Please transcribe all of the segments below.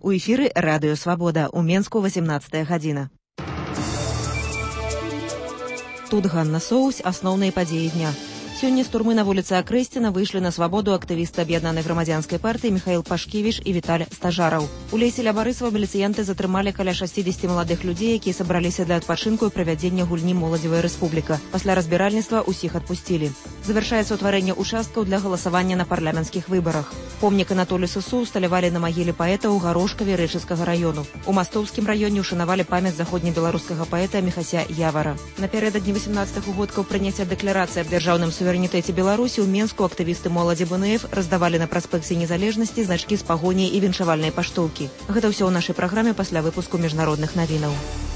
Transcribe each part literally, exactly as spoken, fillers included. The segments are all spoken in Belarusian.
У эфіры Радыё Свабода, у Менску васямнадцатая гадзіна. Тут Ганна Соусь, асноўныя падзеі дня. Сёння з турмы на вуліцы Акрэсціна выйшлі на свабоду актывісты аб'яднанай грамадзянскай партыі Міхаіл Пашкевіч і Віталь Стажараў. У лесе ля Барысава міліцыянты затрымалі каля шасцідзесяці маладых людзей, якія сабраліся для адпачынку і правядзення гульні «Моладзевая рэспубліка». Пасля разбіральніцтва ўсіх адпусцілі. Завяршаецца ўтварэнне участкаў для галасавання на парламенцкіх выбарах. Помнік Анатолію Сысу ўсталявалі на магіле паэта ў Гарошкаве Рэчыцкага раёну. У Мастоўскім раёне ўшанавалі памяць заходнебеларускага паэта Міхася Явара. Напярэдадні васямнаццатых годкаў прыняцця дэкларацыі аб дзяржаўным суверэнітэце Беларусі ў Менску актывісты моладзі бэ эн эф раздавалі на праспекце Незалежнасці значкі з пагоняй і віншавальнай паштоўкі. Гэта ўсё ў нашай праграме пасля выпуску міжнародных навінаў.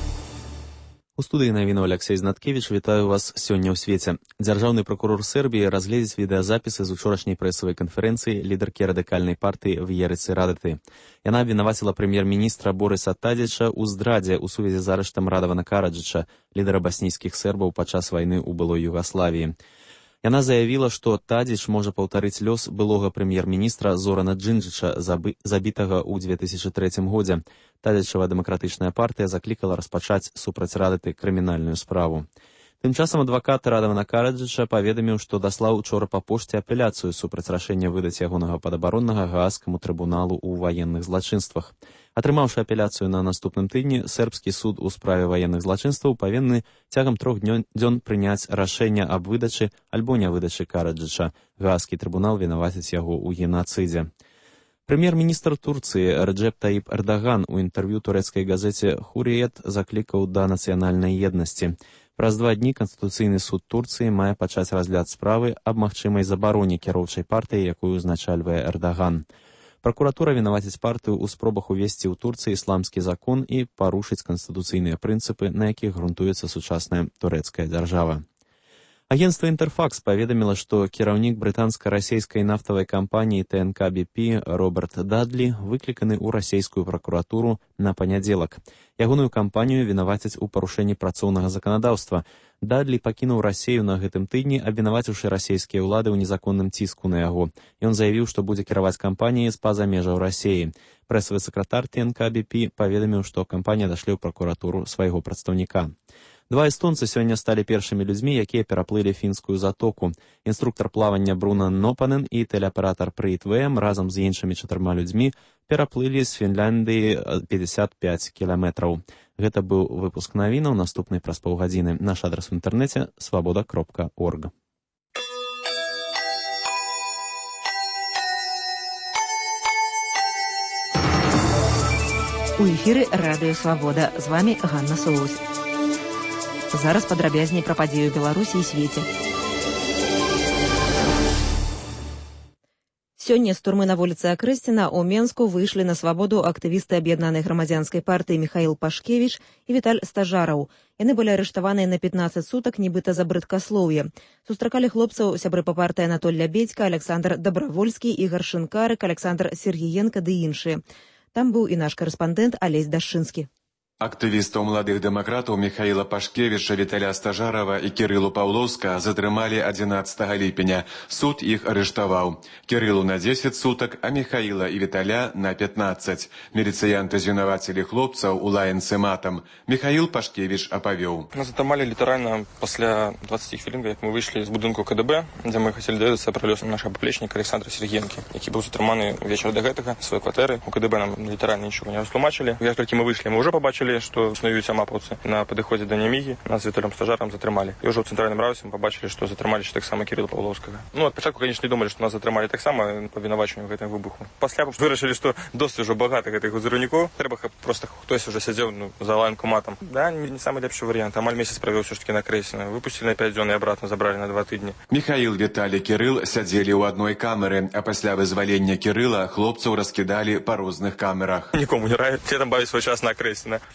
У студыі навінаў Аляксей Знаткевіч, вітаю вас сёння ў свеце. Дзяржаўны пракурор Сербіі разгледзіць відэазапісы з учорашняй прэсавай канферэнцыі лідаркі радыкальнай партыі В'ерыцы Радаты. Яна абвінаваціла прэм'ер-міністра Борыса Тадзіча ў здрадзе ў сувязі з арыштам Радавана Караджыча, лідара баснійскіх сербаў падчас вайны ў былой Югаславіі. Яна заявіла, што Тадзіч можа паўтарыць лёс былога прэм'ер-міністра Зорана Джинджыча, забітага ў две тысячы трэцім годзе. Тадзічава дэмакратычная партыя заклікала распачаць супраць Радаты крымінальную справу. Тым часам адвакат Радавана Караджыча паведаміў, што даслаў учора па пошце апеляцыю супраць рашэння выдаць ягонага падабароннага Гаагскаму трыбуналу ў ваенных злачынствах. Атрымаўшы апеляцыю на наступным тыдні, сербскі суд у справе ваенных злачынстваў павінны цягам трох дзён прыняць рашэнне аб выдачы альбо нявыдачы Караджыча. Гаагскі трыбунал вінаваціць яго ў генацыдзе. Прэм'ер-міністр Турцыі Реджеп Таіп Эрдаган у інтэрв'ю турэцкай газеце «Хурриет» заклікаў да нацыянальнай еднасці. Праз два дні Канстытуцыйны суд Турцыі мае пачаць разгляд справы аб магчымай забароне кіроўчай партыі, якую узначальвае Эрдаган. Пракуратура вінаваціць партыю ў спробах увесці ў Турцыі ісламскі закон і парушыць канстытуцыйныя прынцыпы, на якіх грунтуецца сучасная турэцкая дзяржава. Агенцтва «Інтэрфакс» паведаміла, што кіраўнік брытанска-расейскай нафтавай кампаніі тэ эн ка би пі Роберт Дадлі выкліканы ў расейскую пракуратуру на панядзелак. Ягоную кампанію вінавацяць у парушэнні працоўнага заканадаўства. Дадлі пакінуў Расею на гэтым тыдні, абвінаваціўшы расейскія ўлады ў незаконным ціску на яго. Ён заявіў, што будзе кіраваць кампаніяй з-па-за межаў Расеі. Прэсавы сакратар тэ эн ка би пі паведаміў, што кампанія дашле ў пракуратуру свайго прадстаўніка. Два эстонцы сёння сталі першымі людзьмі, якія пераплылі фінскую затоку. Інструктар плавання Бруна Нопанен і тэлеаператар Прыйт вэ эм разам з іншымі чатырма людзьмі пераплылі з Фінляндыі пятьдесят пять кіламетраў. Гэта быў выпуск навінаў, наступны праз паўгадзіны. Наш адрас в інтэрнэце свабода кропка орг. У эфіры Радыё Свабода. З вамі Ганна Соусь. Зараз падрабязней пра падзею Беларусі і свеце. Сёння з турмы на вуліцы Акрэсціна ў Менску выйшлі на свабоду актывісты аб'яднанай грамадзянскай партыі Міхаіл Пашкевіч і Віталь Стажараў. Яны былі арыштаваныя на пятнаццаць сутак, нібыта за брыдкаслоўе. Сустракалі хлопцаў сябры па партыі Анатоль Лябедзька, Александр Дабравольскі, Ігар Шынкарык, Александр Сергіенка ды іншыя. Там быў і наш карэспандэнт Алесь Дашчынскі. Актывістаў маладых дэмакратаў Міхаіла Пашкевіча, Віталя Стажарава і Кірылу Паўлоўска затрымалі адзінаццатага ліпеня. Суд іх арыштаваў. Кірылу на дзесяць сутак, а Міхаіла і Віталя на пятнаццаць. Міліцыянты звінавацілі хлопцаў у лаянцы матам. Міхаіл Пашкевіч апавёў. Нас затрымалі літаральна пасля двадцати хвілін, як мы выйшлі з будынку ка дэ бэ, дзе мы хацелі даведацца пра лёс нашага паплечніка Александра Сергіенкі, які быў затрыманы вечар да гэтага сваёй кватэры. У ка дэ бэ нам літаральна нічога не растлумачылі. Як толькі мы выйшлі, мы ўжо пабачылі, што існуюць амапаўцы. На падыходзе да Нямігі нас з Віталем Стажарам затрымалі. І ўжо ў цэнтральным раўсе мы пабачылі, што затрымалі таксама Кірыла Паўлоўскага. Ну, ад пачатку, канечне, не думалі, што нас затрымалі таксама па вінавачанню ў гэтым выбуху. Пасля вырашылі, што досыць ужо багата гэтых узраўнікоў. Трэба, каб проста хтось уже сядзеў ну, за лаянку матам. Да, не, не самы лепшы варыянт. Амаль месяц правёў ўсё ж такі на Акрэсціна. Выпусцілі на пяць дзён і абратна забралі на два тыдні. Міхаіл, Віталій, Кірыл сядзелі ў адной камеры, а пасля вызвалення Кірыла хлопцаў раскідалі па розных камерах. Нікому не раю. Все там бавяць свой час на Акрэсціна.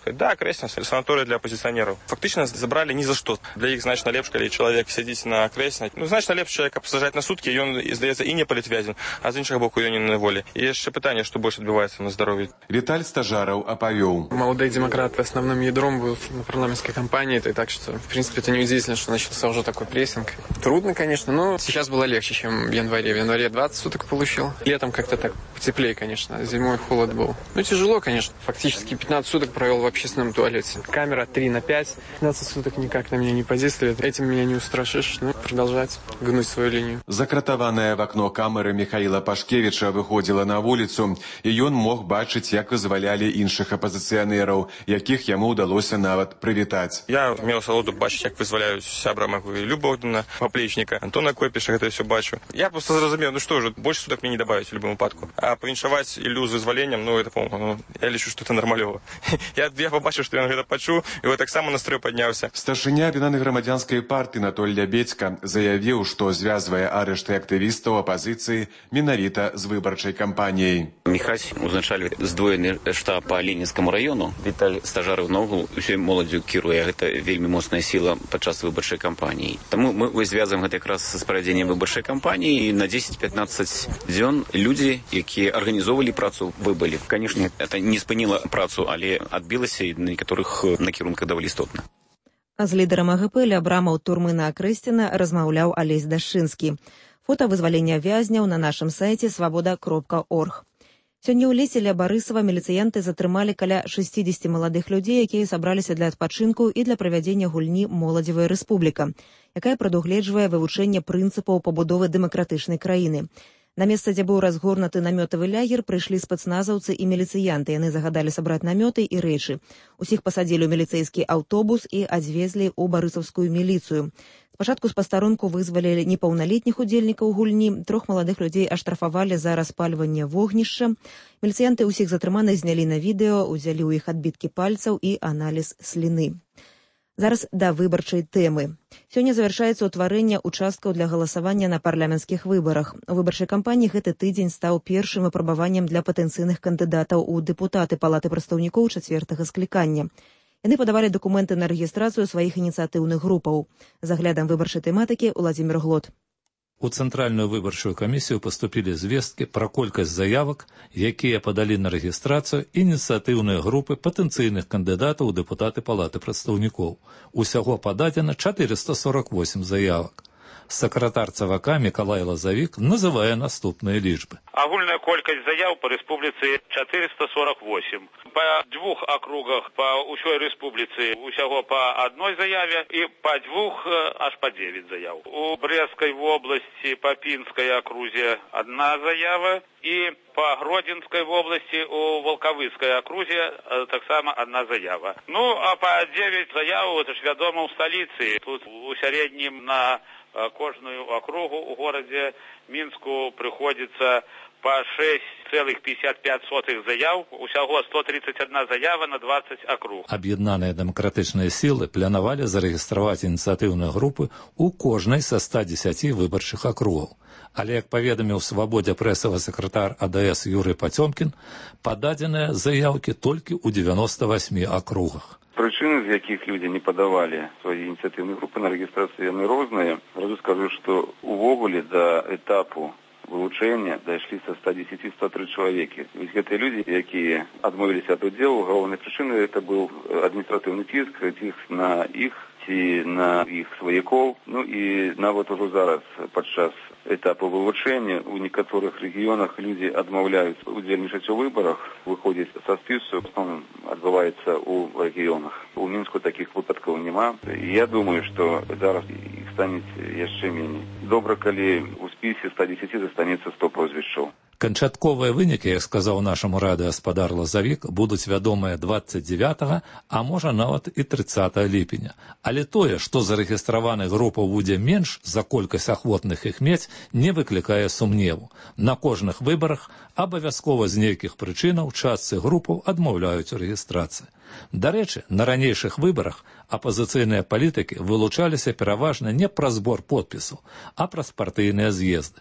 сказать, да, Кресня, санаторий для оппозиционеров. Фактично забрали ни за что. Для их значно лепш, коли человек сидит на Кресня. Ну, значно лепш человека посажать на сутки, и он, здається, і не політвязень, а з іншого боку, і не на волі. І ще питання, що більше відбувається на здоров'ї. Віталь Стажаров оповел. Молодые демократы основным ядром будут на парламентской кампании, и так что, в принципе, это неудивительно, что начался уже такой прессинг. Трудно, конечно, но сейчас было легче, чем в январе. В январе двадцать суток получил. Летом как-то так потеплее, конечно, зимой холод был. Ну, тяжело, конечно. Фактически пятнадцать суток провел в общественном туалете. Камера три на пять. пятнадцать суток никак на меня не подействует. Этим меня не устрашишь. Ну, продолжать гнуть свою линию. Закратаваная в окно камеры Михаила Пашкевича выходила на вулицу, і ён мог бачыць, як вызвалялі іншых апозіцыянераў, якіх яму ўдалося нават прывітаць. Я меў салоду бачыць, як вызваляюць сябра майго Любовна, Поплечніка, Антона Копіша, гэта ўсё бачу. Я просто зразумеў, ну што ж, больше суток мне не добавить в любом выпадку. А павіншаваць Ілю з вызваленнем, ну, это, по-моему, ну, я лічу, што это нармалёва. я, я побачыў, што ён гэта пачуў, і вот таксама настрой падняўся. Старшыня аб'яднанай грамадзянскай партыі Анатоль Лябедзька заявіў, што звязвае арышты актывістаў апазіцыі менавіта з выбарчай кампаніяй. Міхась узначальвае здвоены штаб па Ленінскаму району. Віталь Стажаров наогул усёй моладдзю кіруе. Гэта вельмі моцная сіла падчас выбарчай кампаніі. Таму мы звязываем гэта якраз з правядзеннем выбарчай кампаніі. На дзесяць-пятнаццаць дзён людзі, якія арганізоўвалі працу, выбылі. Канешне, это не спыніла працу, але адбілася і на некаторых накірунках даволі істотна. А з лідарам АГП ля брамаў турмы на Акрэсціна размаўляў Алесь Дашчынскі. Фота вызвалення вязняў на нашым сайце свабода кропка орг. Сёння ў лесе ля Барысава міліцыянты затрымалі каля шэсцідзесяці маладых людзей, якія сабраліся для адпачынку і для правядзення гульні «Моладзевая рэспубліка», якая прадугледжвае вывучэнне прынцыпаў пабудовы дэмакратычнай краіны. На месца, дзе быў разгорнуты намётавы лагер, прыйшлі спецназаўцы і міліцыянты. Яны загадалі сабраць намёты і рэчы. Усіх пасадзілі ў міліцэйскі аўтобус і адвезлі ў барысаўскую міліцыю. Спачатку з пастарунку вызвалілі непаўналетніх удзельнікаў гульні, трох маладых людзей аштрафавалі за распальванне вогнішча. Міліцыянты ўсіх затрыманых знялі на відэо, узялі ў іх адбіткі пальцаў і аналіз сліны. Зараз да выбарчай тэмы. Сёння завяршаецца ўтварэнне участкаў для галасавання на парламенцкіх выбарах. У выбарчай кампаніі гэты тыдзень стаў першым выпрабаваннем для патэнцыйных кандыдатаў у дэпутаты Палаты прадстаўнікоў чацвёртага склікання. Яны падавалі дакументы на рэгістрацыю сваіх ініцыятыўных групаў. За аглядам выбарчай тэматыкі Уладзімір Глот. У Цэнтральную выбарчую камісію паступілі звесткі пра колькасць заявак, якія падалі на рэгістрацыю ініцыятыўныя групы патэнцыйных кандыдатаў у дэпутаты Палаты прадстаўнікоў. Усяго пададзена чатырыста сорок восемь заявак. Сакратар ЦВК Мікалай Лазавік называе наступныя лічбы. Агульная колькасць заяў па рэспубліцы чатырыста сорок восемь. Па двух акругах па ўсёй рэспубліцы усяго па адной заяве і па двух аж па девять заяў. У Брэсцкай вобласці па Пінскай акрузе адна заява і па Гродзенскай вобласці у Волкавыцкай акрузе таксама адна заява. Ну, а па девять заяў, это ж вядома, ў сталіцы. Тут у сярэднім на кожную округу у городе Мінску прыходзіцца па шесть целых пятьдесят пять сотых заяў, усяго сто тридцать одна заява на двадцать акруг. Аб'яднаныя дэмакратычныя сілы планавалі зарэгістраваць ініцыятыўныя групы ў кожнай са ста дзесяці выбарчых акругаў. Але, як паведаміў Свабодзе прэсавы сакратар АДС Юрый Пацёмкін, пададзеныя заяўкі толькі ў девяноста восьми акругах. Прычыны, з якіх людзі не падавалі свае ініцыятыўныя групы на рэгістрацыю, яны розныя. Зразу скажу, што увогуле да этапу вылучэння дайшлі са ста дзесяці сто тры чалавекі. Вось гэтыя людзі, якія адмовіліся ад удзелу, галоўнай прычынай это быў адміністратыўны ціск, ціск на іх ці на іх сваякоў. Ну і нават ужо зараз падчас этапу вылучэння у некаторых рэгіёнах людзі адмаўляюць удзельнічаць у выбарах, выходзяць са спісу, в основном адбываецца ў рэгіёнах. У Мінску такіх выпадкаў няма. Я думаю, што зараз іх стане яшчэ меней. Добра, калі у спісе ста дзесяці застанецца сто прозвішчаў. Канчатковыя вынікі, як сказаў нашаму радыёгаспадар Лазавік, будуць вядомыя двадцать девятага, а можа нават і трыццатага ліпеня. Але тое, што зарэгістраваных групаў будзе менш за колькасць ахвотных іх мець, не выклікае сумневу. На кожных выбарах абавязкова з нейкіх прычынаў частцы групаў адмаўляюць у рэгістрацыі. Дарэчы, на ранейшых выбарах апазіцыйныя палітыкі вылучаліся пераважна не праз збор подпісаў, а праз партыйныя з'езды.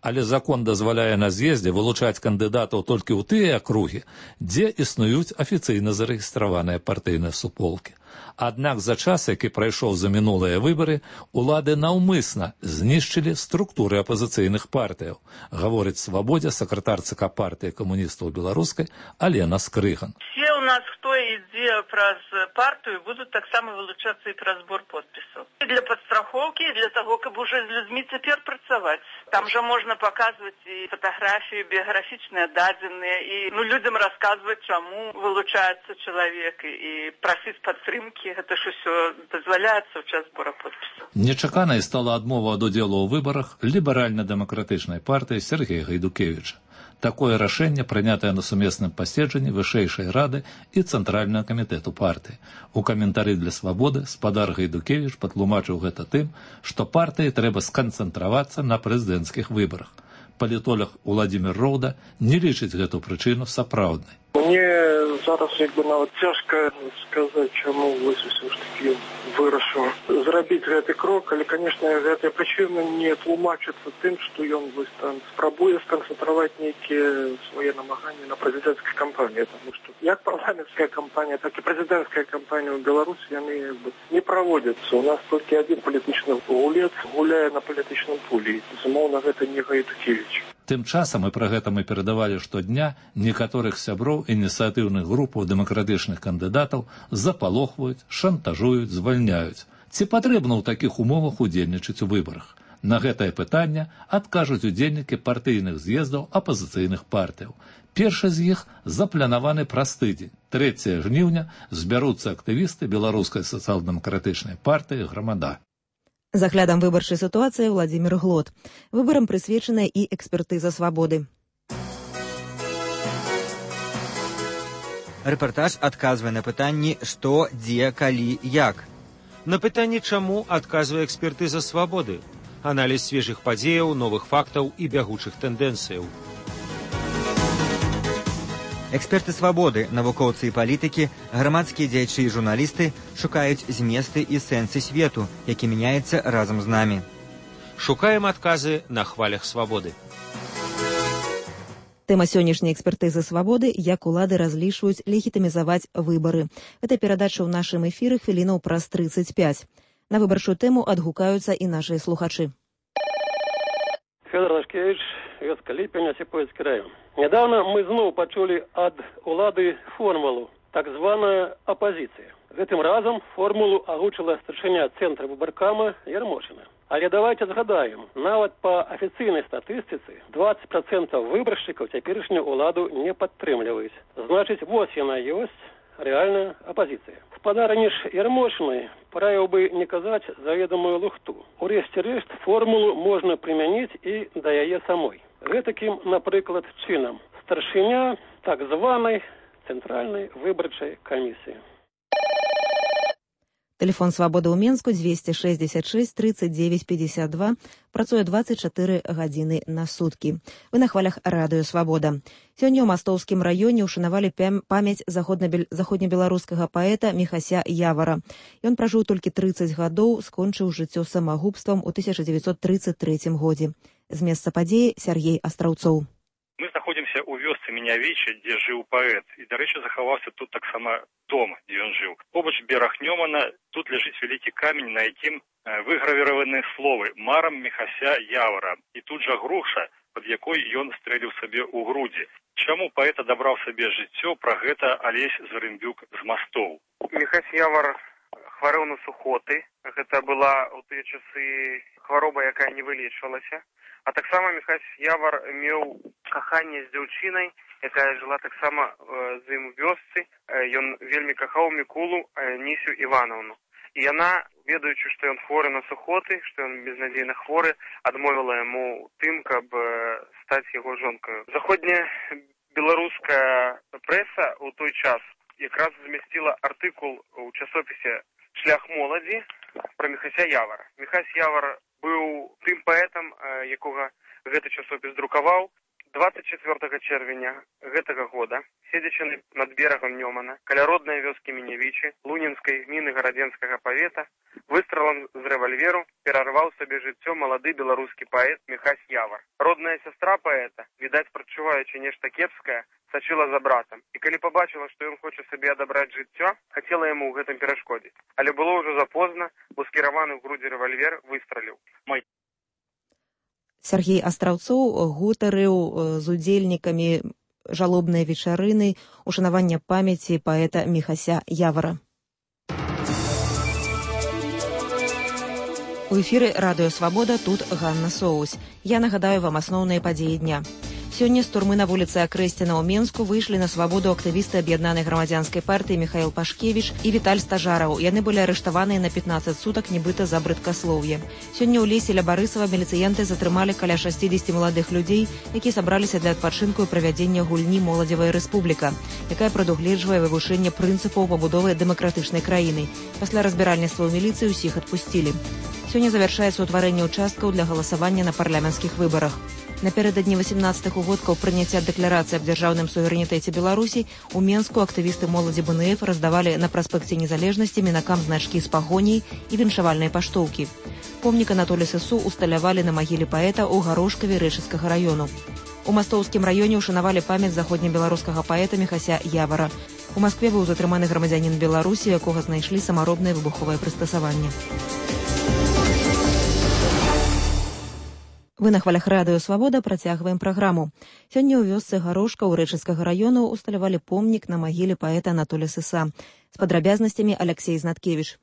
Але закон дазваляе на з'ездзе вылучаць кандыдатаў толькі ў тыя акругі, дзе існуюць афіцыйна зарэгістраваныя партыйныя суполкі. Аднак за час, які прайшоў за мінулыя выбары, улады наўмысна знішчылі структуры апазіцыйных партыяў, гаворыць «Свабодзе» сакратар ЦК партыі камуністаў беларускай Алена Скрыган. Все у нас, хто ідзе праз партыю, будуць таксама вылучацца і праз збор подпісаў. І для падстрахоўкі, і для таго, каб уже з людзьмі цяпер працаваць. Там жа можна паказваць і фатаграфіі, біяграфічныя дадзеныя, і ну, людзям расказваць, чаму вылучаецца чалавек, і прасіць падтрымкі. Гэта ж усё дазваляецца ў час збора подпісаў. Нечаканай стала адмова ад удзелу ў выбарах ліберальна-дэмакратычнай партыі Сергея Гайдукевіча. Такое рашэнне прынятае на сумесным паседжанні вышэйшай рады і цэнтральнага камітэту партыі. У каментары для «Свабоды» спадар Гайдукевіч патлумачыў гэта тым, што партыі трэба сканцэнтравацца на прэзідэнцкіх выбарах. Палітолог Уладзімір Роўда не лічыць гэту прычыну сапраўднай. Мне зараз як бы нават цяжка сказаць, чаму вось усё ж такі вырашыў зрабіць гэты крок, але, канешне, гэтая прычына не тлумачыцца тым, што ён вось там спрабуе сканцэнтраваць нейкія свае намаганні на прэзідэнцкай кампаніі, таму што як парламенцкая кампанія, так і прэзідэнцкая кампанія ў Беларусі яны не праводзяцца. У нас толькі адзін палітычны гулец гуляе на палітычным полі. Безумоўна, гэта не Гайдукевіч. Тым часам, і пра гэта мы перадавалі штодня, некаторых сяброў ініцыятыўных групаў дэмакратычных кандыдатаў запалохваюць, шантажуюць, звальняюць. Ці патрэбна ў такіх умовах удзельнічаць у выбарах? На гэтае пытанне адкажуць удзельнікі партыйных з'ездаў апазіцыйных партыяў. Першы з іх запланаваны праз тыдзень. трэцяга жніўня збяруцца актывісты беларускай сацыял-дэмакратычнай партыі «Грамада». За аглядам выбарчай сітуацыі Владзімір Глот. Выбарам прысвечаная і экспертыза «Свабоды». Рэпартаж адказвае на пытанні «Што, дзе, калі, як?». На пытанні «Чаму?» адказвае экспертыза «Свабоды». Аналіз свежых падзеяў, новых фактаў і бягучых тэндэнцыяў. Эксперты «Свабоды», навукоўцы і палітыкі, грамадскія дзеячы і журналісты шукаюць зместы і сэнсы свету, які мяняецца разам з намі. Шукаем адказы на хвалях свабоды. Тэма сённяшняй экспертызы «Свабоды» – як улады разлічваюць легітымізаваць выбары. Гэта перадача ў нашым эфіры хвілінаў праз трыццаць пяць. На выбарчую тэму адгукаюцца і нашыя слухачы. Федор Лашкевич, вёска Ліпень, Осіпоўскі район. Недавно мы зноў пачулі ад улады формулу, так званая апозіцыя. Гэтым разам формулу агучыла старшыня цэнтра выбаркама Ярмошына. Але давайте згадаем, нават па афіцыйнай статыстыцы дваццаць працэнтаў выбаршчыкаў цяперашнюю ўладу не падтрымліваюць. Значыць, вось яна ёсць рэальная апозіцыя. Спадарыні ж Ярмошынай параіў бы не казаць заведамую лухту. У рэшце рэшт формулу можна прымяніць і да яе самой. Гэтакім, напрыклад, чынам. Старшыня так званай цэнтральнай выбарчай камісіі. Тэлефон «Свабоды» ў Менску двести шестьдесят шесть тридцать девять пятьдесят два. Працуе двадцать чатыры гадзіны на суткі. Вы на хвалях радыё «Свабода». Сёння ў Мастоўскім раёне ушанавалі памяць заходнебеларускага паэта Міхася Явара. Ён пражыў толькі трыццаць гадоў, скончыў жыццё самагубствам у тысяча девятьсот тридцать третьем годзе. З месца падзеі Сергей Астраўцоў. Мы знаходзімся ў вёсцы Мінявіча, дзе жыў паэт. І, дарэчы, захаваўся тут таксама дом, дзе ён жыў. Побач бераг Нёмана, тут ляжыць вялікі камень, на якім выгравіраваны словы «Марам Міхася Явара». І тут жа груша, пад якой ён стрэліў сабе ў грудзі. Чаму паэт адабраў сабе жыццё, пра гэта Алесь Зарымбюк з Мастоў. Міхась Явар хварэў на сухоты. Гэта была ў тыя часы хвароба, якая не вылечвалася. А таксама Міхась Явар меў каханне з дзяўчынай, якая жыла таксама э, з ім у вёсцы. Э, ён вельмі кахаў Мікулу э, Нісю Івановну. І яна, ведаючы, што ён хворы на сухоты, што ён безнадзейна хворы, адмовіла яму тым, каб э, стаць яго жонкаю. Заходняя беларуская прэса ў той час якраз змясціла артыкул у часопісе «Шлях моладзі» пра Міхася Явара. Міхась Явар быў тым паэтам, якога гэты часопіс друкаваў. двадцать четвёртага чэрвеня гэтага года, седзячы над берагам Нёмана, каля роднай вёскі Міневічы, Лунінскай гміны Гарадзенскага павета, выстралам з рэвальверу перарваў сабе жыццё малады беларускі паэт Міхась Явар. Родная сястра паэта, відаць, прачуваючы нешта кепскае, сачыла за братам. І калі пабачыла, што ён хоча сабе адабраць жыццё, хацела яму ў гэтым перашкодзіць. Але было ўжо запозна, бо скіраваны ў грудзі рэвальвер выстраліў. Мой Сергей Астраўцоў гутарыў з удзельнікамі жалобнай вечарыны ушанавання памяці паэта Міхася Явара. У эфіры Радыё Свабода, тут Ганна Соус. Я нагадаю вам асноўныя падзеі дня. Сёння з турмы на вуліцы Акрэсціна ў Менску выйшлі на свабоду актывісты аб'яднанай грамадзянскай партыі Міхаіл Пашкевіч і Віталь Стажараў. Яны былі арыштаваныя на пятнаццаць сутак, нібыта за брыдкаслоўе. Сёння ў лесе ля Барысава міліцыянты затрымалі каля шасцідзесяці маладых людзей, якія сабраліся для адпачынку і правядзення гульні «Моладзевая рэспубліка», якая прадугледжвае вывучэнне прынцыпаў пабудовы дэмакратычнай краіны. Пасля разбіральніцтва ў міліцыі ўсіх адпусцілі. Сёння завяршаецца ўтварэнне ўчасткаў для галасавання на парламенцкіх выбарах. Напярэдадні васемнаццатых угодкаў прыняцця дэкларацыі аб дзяржаўным суверэнітэце Беларусі у Менску актывісты моладзі бэ эн эф раздавалі на праспекце Незалежнасці мінакам значкі з пагоняй і віншавальныя паштоўкі. Помнік Анатолі Сысу усталявалі на магіле паэта ў Гарошкаве Рэчыцкага раёну. У Мастоўскім раёне ушанавалі памяць заходнебеларускага паэта Міхася Явара. У Маскве быў затрыманы грамадзянін Беларусі, якога знайшлі самаробнае выбуховае прыстасаванне. Вы на хвалях Радыё Свабода працягваем праграму. Сёння ў вёсцы Гарошка ў Рэчыцкага раёну усталявалі помнік на магіле паэта Анатоля Сыса. З падрабязнасцямі Алексей Знаткевіч.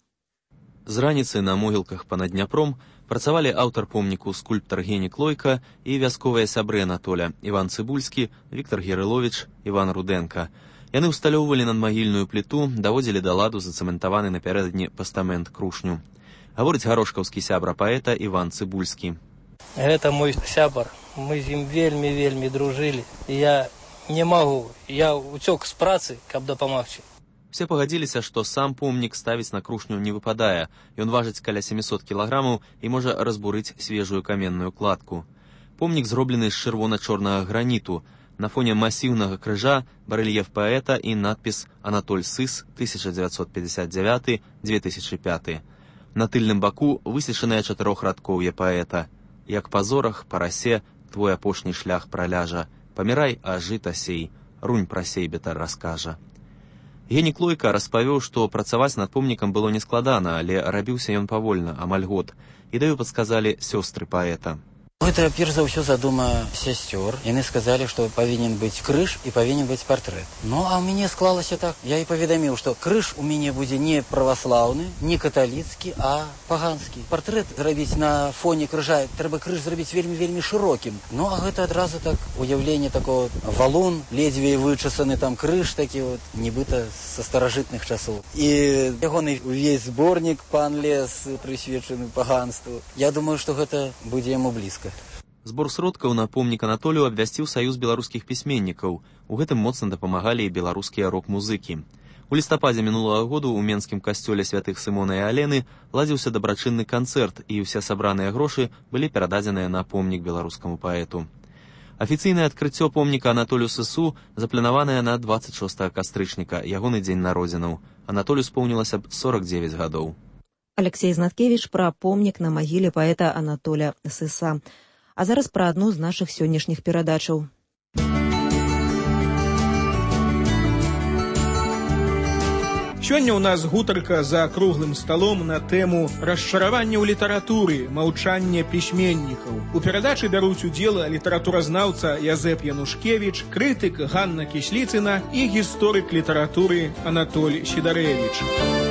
З раніцы на могілках панад Дняпром працавалі аўтар помніку скульптар Генік Лойка і вясковыя сябры Анатоля Іван Цыбульскі, Віктар Герыловіч, Іван Руденка. Яны ўсталёўвалі над магільную пліту, даводзілі да ладу зацэментаваны напярэдадні пастамент крушню. Гаворыць гарошкаўскі сябра паэта Іван Цыбульскі. Гэта мой сябар. Мы з ім вельмі-вельмі дружылі. Я не магу, я уцёк з працы, каб дапамагчы. Все пагадзіліся, што сам помнік ставіць на крушню не выпадае. Ён важыць каля сямісот кілаграмаў і можа разбурыць свежую каменную кладку. Помнік зроблены з чырвона-чорнага граніту. На фоне масіўнага крыжа барэльеф паэта і надпіс «Анатоль Сыс, тысяча дзевяцьсот пятьдесят девятый — две тысячи пятый». На тыльным баку высечанае чатырохрадкоўе паэта. Як па зорах, па расе, твой апошні шлях праляжа. Памірай, а жыта сей, рунь пра сейбета раскажа. Генік Лойка распавёў, што працаваць над помнікам было нескладана, але рабіўся ён павольна, амаль год. Ідэю падсказалі сёстры паэта. Это, перш за ўсё, задума сясцёр. Яны сказалі, што павінен быць крыж і павінен быць партрэт. Ну, а ў мяне склалася так. Я і паведаміў, што крыж у мяне будзе не праваслаўны, не каталіцкі, а паганскі. Партрэт зрабіць на фоне крыжа, трэба крыж зрабіць вельмі-вельмі шырокім. Ну, а гэта адразу так уяўленне такого валун, ледзьве вычасаны там крыж такі вот, нібыта са старажытных часоў. І ягоны увесь зборнік «Пан лес» прысвечаны паганству. Я думаю, што гэта будзе яму блізка. Збор сродкаў на помнік Анатолію абвясціў Саюз беларускіх пісьменнікаў. У гэтым моцна дапамагалі і беларускія рок-музыкі. У лістападзе мінулага году ў менскім касцёле святых Сымона і Алены ладзіўся дабрачынны канцэрт, і ўсе сабраныя грошы былі перададзеныя на помнік беларускаму паэту. Афіцыйнае адкрыццё помніка Анатолю Сысу запланаванае на дваццаць шостага кастрычніка, ягоны дзень народзінаў. Анатолю споўнілася б сорок девять гадоў. Алексей Знаткевіч пра помнік на магіле паэта Анатоля Сыса. А зараз пра адну з нашых сённяшніх перадачаў. Сёння ў нас гутарка за круглым сталом на тэму расчаравання ў літаратуры, маўчання пісьменнікаў. У перадачы бяруць удзел літаратуразнаўца Язэп Янушкевіч, крытык Ганна Кісліцына і гісторык літаратуры Анатоль Сідарэвіч.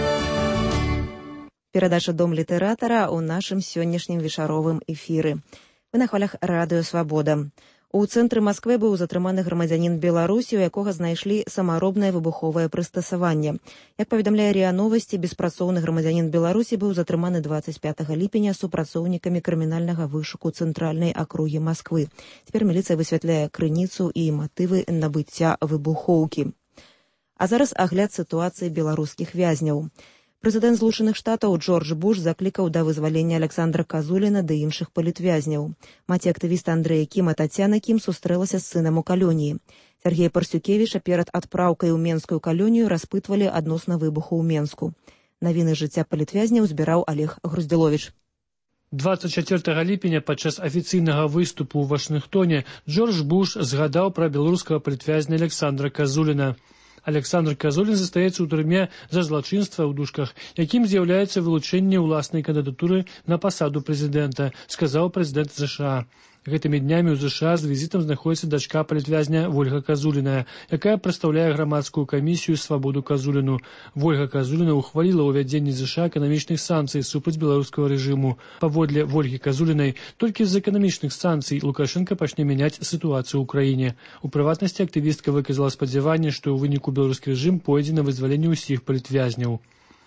Перадача «Дом літаратара» ў нашым сённяшнім вечаровым эфіры. Вы на хвалях Радыё Свабода. У цэнтры Масквы быў затрыманы грамадзянін Беларусі, у якога знайшлі самаробнае выбуховае прыстасаванне. Як паведамляе РИА Новосці, беспрацоўны грамадзянін Беларусі быў затрыманы дваццаць пятага ліпеня супрацоўнікамі крымінальнага вышуку цэнтральнай акругі Масквы. Цяпер міліцыя высвятляе крыніцу і матывы набыцця выбухоўкі. А зараз агляд сітуацыі беларускіх вязняў. Прэзідэнт Злучаных Штатаў Джордж Буш заклікаў да вызвалення Александра Казуліна ды іншых палітвязняў. Маці актывіста Андрэя Кіма Тацяна Кім сустрэлася з сынам у калоніі. Сергея Парсюкевіча перад адпраўкай у менскую калонію распытвалі адносна выбуху ў Менску. Навіны жыцця палітвязняў збіраў Олег Груздзіловіч. двадцать чацвёртага ліпеня падчас афіцыйнага выступу ў Вашынгтоне Джордж Буш згадаў пра беларускага палітвязня Александра Казуліна. Александр Казулін застаецца ў турме за злачынства ў дужках, якім з'яўляецца вылучэнне ўласнай кандыдатуры на пасаду прэзідэнта, сказаў прэзідэнт ЗША. Гэтымі днямі ў ЗША з візітам знаходзіцца дачка палітвязня Вольга Казуліна, якая прадстаўляе грамадскую камісію «Свабоду Казуліну». Вольга Казуліна ухваліла ўвядзенне ЗША эканамічных санкцый супраць беларускага рэжыму. Паводле Вольгі Казулінай, толькі з эканамічных санкцый Лукашенко пачне мяняць сітуацыю ў краіне. У прыватнасці актывістка выказала спадзяванне, што ў выніку беларускі рэжым пойдзе на вызваленне ўсіх палітвязняў.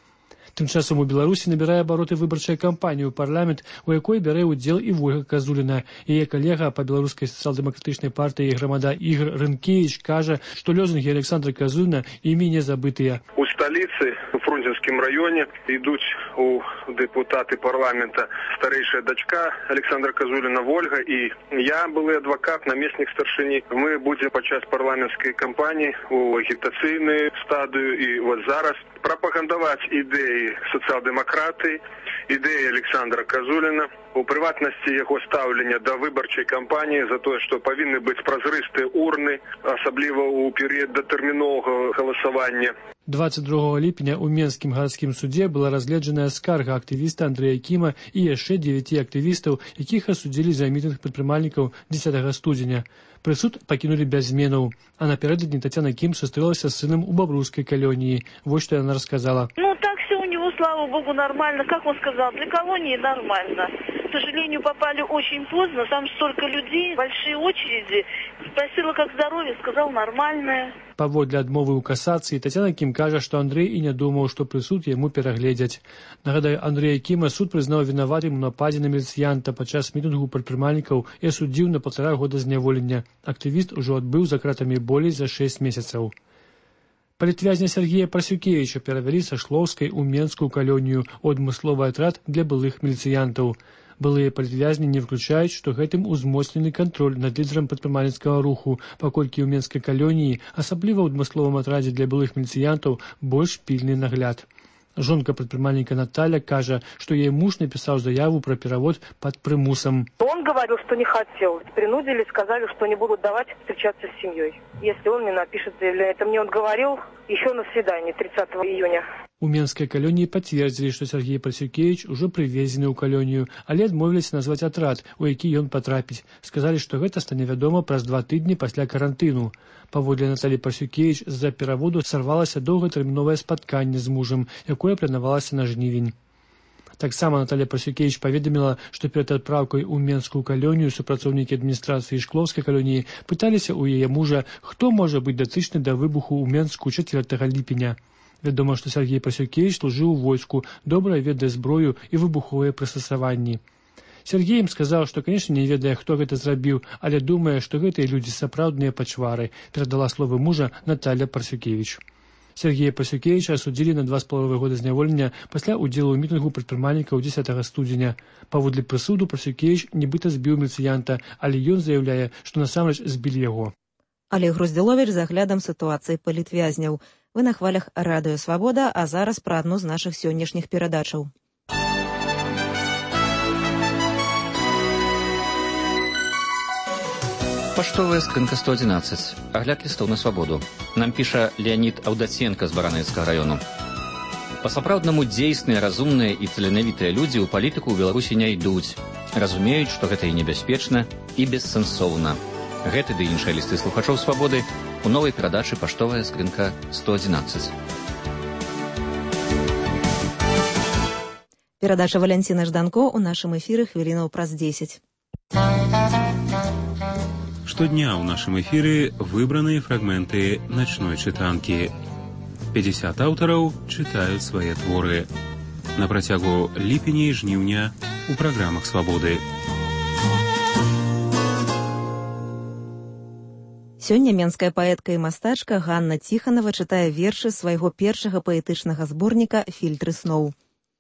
Тым часам у Беларусі набірае абароты выбарчая кампанія ў парламент, у якой бярэ ўдзел і Вольга Казуліна. Яе калега па беларускай сацыял-дэмакратычнай партыі грамада Ігор Рынкевіч кажа, што лозунгі Александра Казуліна імі не забытыя. У сталіцы, у Фрунзенскім раёне, ідуць у дэпутаты парламента старэйшая дачка Александра Казуліна Вольга і я, былы адвакат, намеснік старшыні. Мы будзем падчас парламенцкай кампаніі у агітацыйную стадыю і вот зараз прапагандаваць ідэі сацыял-дэмакратыі, ідэі Александра Казуліна, у прыватнасці яго стаўлення да выбарчай кампаніі за тое, што павінны быць празрыстыя урны, асабліва ў перыяд датэрміновага галасавання. двадцать другога ліпеня ў Менскім гарадскім судзе была разгледжаная скарга актывіста Андрэя Кіма і яшчэ дзевяці актывістаў, якіх асудзілі за мітынг прадпрымальнікаў дзесятага студзеня. Прысуд пакінулі без зменаў, а напярэдадні Тацяна Кім сустрэлася з сынам у бабрускай калоніі. Вот што яна рассказала. Ну так все у него, слава богу, нормально. Как он сказал, для колонии нормально. К сожалению, попали очень поздно, там столько людей, большие очереди. Спросила, как здоровье, сказал, нормальное. Паводле адмовы ў касацыі Тацяна Кім кажа, што Андрэй і не думаў, што прысуд яму перагледзяць. Нагадаю, Андрэя Кіма суд прызнаў вінаватым у нападзе на міліцыянта падчас мітынгу прадпрымальнікаў і асудзіў на паўтара года зняволення. Актывіст ужо адбыў за кратамі болей за шэсць месяцаў. Палітвязня Сергея Парсюкевіча перавялі са Шлоўскай у Менскую калонію ў адмысловы атрад для былых міліцыянтаў. Былыя палітвязні не выключаюць, што гэтым узмоцнены кантроль над лідарам прадпрымальніцкага руху, паколькі ў Менскай калоніі, асабліва ў адмысловым атрадзе для былых міліцыянтаў, больш пільны нагляд. Жонка прадпрымальніка Наталя кажа, што яе муж напісаў заяву пра перавод пад прымусам. Он говорил, что не хотел. Принудили, сказали, что не будут давать встречаться с семьей. Если он мне напишет заявление. Это мне он говорил еще на свидании тридцатого июня. У Менскай калоніі пацвердзілі, што Сергей Парсюкевіч ужо прывезены ў калонію, але адмовіліся назваць атрад, у які ён патрапіць. Сказалі, што гэта стане вядома праз два тыдні пасля карантыну. Паводле Наталі Парсюкевіч, з-за пераводу сарвалася доўгатэрміновае спатканне з мужам, якое планавалася на жнівень. Таксама Наталя Парсюкевіч паведаміла, што перад адпраўкай у Менскую калонію супрацоўнікі адміністрацыі Шклоўскай калоніі пыталіся ў яе мужа, хто можа быць датычны да выбуху ў Менску чацвёртага ліпеня. Вядома, што Сергей Парсюкевіч служыў у войску, добра ведае зброю і выбуховыя прыстасаванні. Сергей ім сказаў, што, канешне, не ведае, хто гэта зрабіў, але думае, што гэтыя людзі сапраўдныя пачвары, перадала словы мужа Наталя Парсюкевіч. Сергея Парсюкевіча асудзілі на два з паловай года зняволення пасля ўдзелу ў мітынгу прадпрымальнікаў дзесятага студзеня. Паводле прысуду Парсюкевіч нібыта збіў міліцыянта, але ён заяўляе, што насамрэч збілі яго. Олег Груздзіловіч з аглядам сітуацыі палітвязняў. Вы на хвалях Радыё Свабода, а зараз пра адну з нашых сённяшніх перадачаў. Паштовая скрынка сто одиннадцать. Агляд лістоў на свабоду. Нам піша Леонид Аўдаценка з Баранавіцкага раёну. Па-сапраўднаму дзейсныя, разумныя і таленавітыя людзі ў палітыку ў Беларусі не ідуць. Разумеюць, што гэта і небяспечна, і бессэнсоўна. Гэты ды іншыя лісты слухачоў свабоды у новай перадачы «Паштовая скрынка сто одиннадцать». Перадача Валянціны Жданко ў нашым эфіры хвілінаў праз дзесяць. Штодня ў нашым эфіры выбраныя фрагменты начной чытанкі. пятьдесят аўтараў чытаюць свае творы. На працягу ліпеня і жніўня у праграмах свабоды. Сёння менская паэтка і мастачка Ганна Ціханова чытае вершы свайго першага паэтычнага зборніка «Фільтры сноў».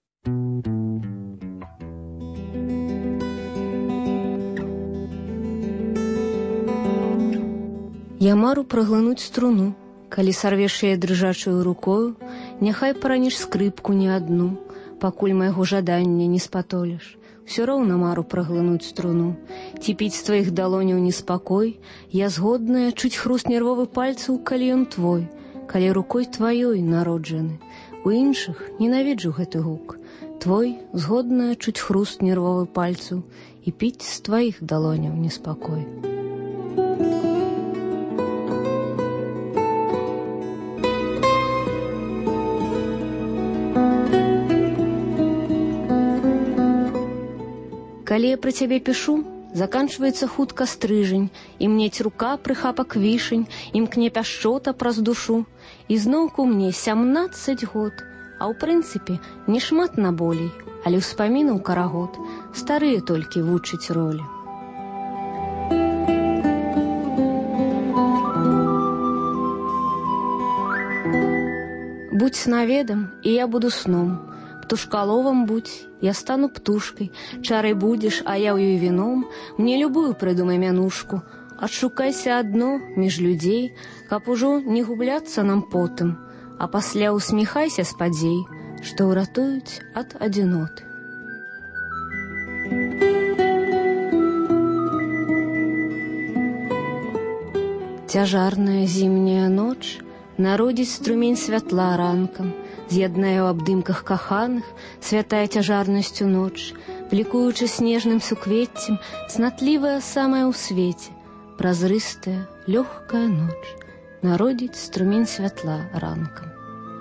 Я мару праглынуць струну, калі сарвеш яе дрыжачаю рукою, няхай параніш скрыпку не адну, пакуль майго жадання не спатоліш. Всё роўна мару праглынуць струну, ці піць з тваіх далоняў неспакой, я згодная чуць хруст нервовых пальцаў, калі ён твой, калі рукой тваёй народжаны. У іншых ненавіджу гэты гук. Твой згодная чуць хруст нервовых пальцаў і піць з тваіх далоняў неспакой. Калі я пра цябе пішу, заканчваецца хутка стрыжань, імнець рука прыхапак вішань, імкне пяшчота праз душу. І зноўку мне сямнаццаць год, а ў прынцыпе не шмат на болей, але ўспамінаў карагод, старыя толькі вучыць ролі. Будь сноведам, і я буду сном, птушкаловам будь, я стану птушкай, чарай будзеш, а я ў ёй віном, мне любую прыдумай мянушку, адшукайся адно між людзей, каб ужо не губляцца нам потым, а пасля усміхайся з падзей, што ўратуюць ад адзіноты. Цяжарная зімняя ноч народзіць струмень святла ранкам, з'яднае ў абдымках каханых, святая цяжарнасцю ноч, блікуючы снежным суквеццем, цнатлівая самая ў свеце, празрыстая, лёгкая ноч, народзіць струмень святла ранкам.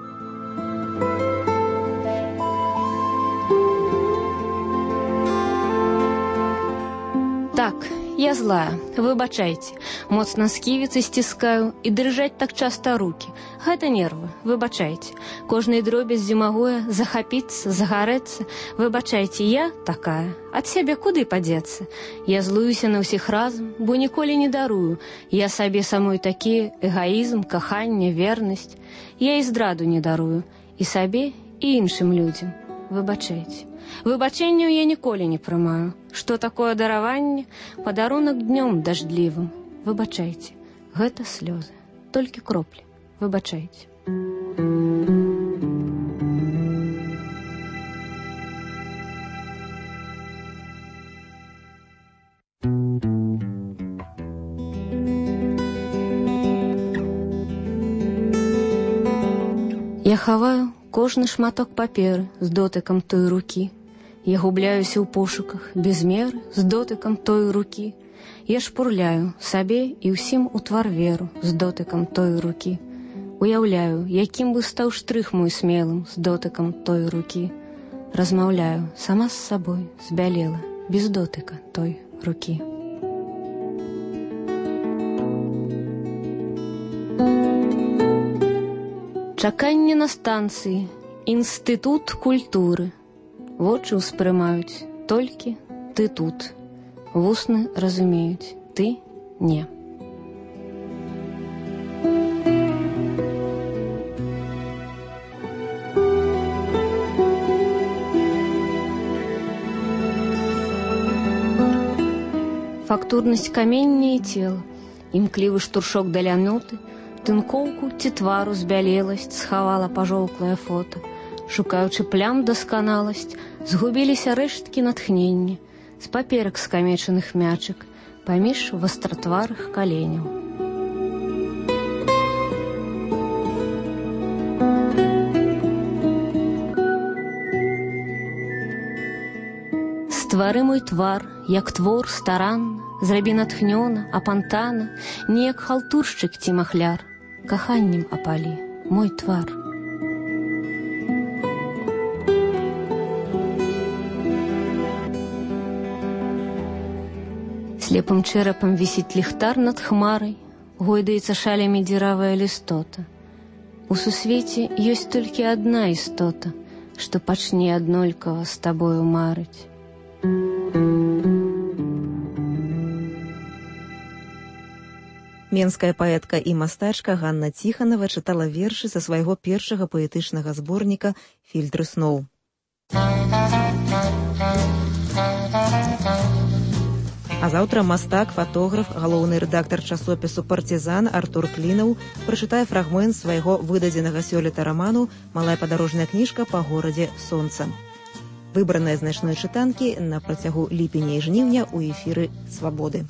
Так, я злая, выбачайце, моцна сківіцы сціскаю і дрыжаць так часта рукі. Гэта нервы, выбачайце. Кожнай дробязь зімагое захапіцца, загарэцца. Выбачайце, я такая, ад сябе куды падзецца? Я злуюся на ўсіх разам, бо ніколі не дарую. Я сабе самой такі эгаізм, каханне, вернасць. Я і здраду не дарую, і сабе, і іншым людзям. Выбачайце. Выбачэнняў я ніколі не прымаю. Што такое дараванне? Падарунак днём дажджлівым. Выбачайце. Гэта слёзы. Толькі кроплі. Выбачайце. Я хаваю кожны шматок паперы з дотыкам той рукі. Я губляюся ў пошуках без меры з дотыкам той рукі. Я шпурляю сабе і ўсім у твар веру з дотыкам той рукі. Уяўляю, якім бы стаў штрых мой смелым з дотыкам той рукі. Размаўляю сама з сабой, збялела, без дотыка той рукі. Чаканне на станцыі, інстытут культуры. Вочы ўспрымаюць толькі ты тут. Вусны разумеюць, ты не. Фактурнасць камення і цела, імклівы штуршок далянёты, тынкоўку ці твару збялеласць схавала пажоўклае фота. Шукаючы плям дасканаласць, згубіліся рэшткі натхнення з паперак скамечаных мячак паміж вастратварых каленяў. Ствары мой твар, як твор старанна, зрабі натхнёна, апантана, не як халтуршчык ці махляр, каханнем апалі мой твар. Слепым чэрапам вісіць ліхтар над хмарай, гойдаецца шалямі дзіравая лістота. У сусвеце ёсць толькі адна істота, што пачне аднолькава з табою марыць. Менская паэтка і мастачка Ганна Ціханова чытала вершы са свайго першага паэтычнага зборніка «Фільтры сноў». А заўтра мастак, фатограф, галоўны рэдактар часопісу «Партызан» Артур Клінаў прачытае фрагмент свайго выдадзенага сёлета раману «Малая падарожная кніжка па горадзе сонца». Выбраныя з начной чытанкі на працягу ліпеня і жніўня ў эфіры «Свабоды».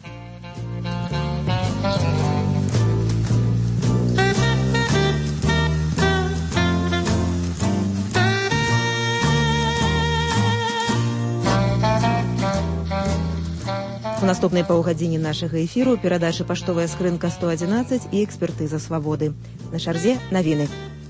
У наступнай паўгадзіне нашага эфіру перадачы «Паштовая скрынка сто адзінаццаць» і «Экспертыза свабоды». На чарзе навіны.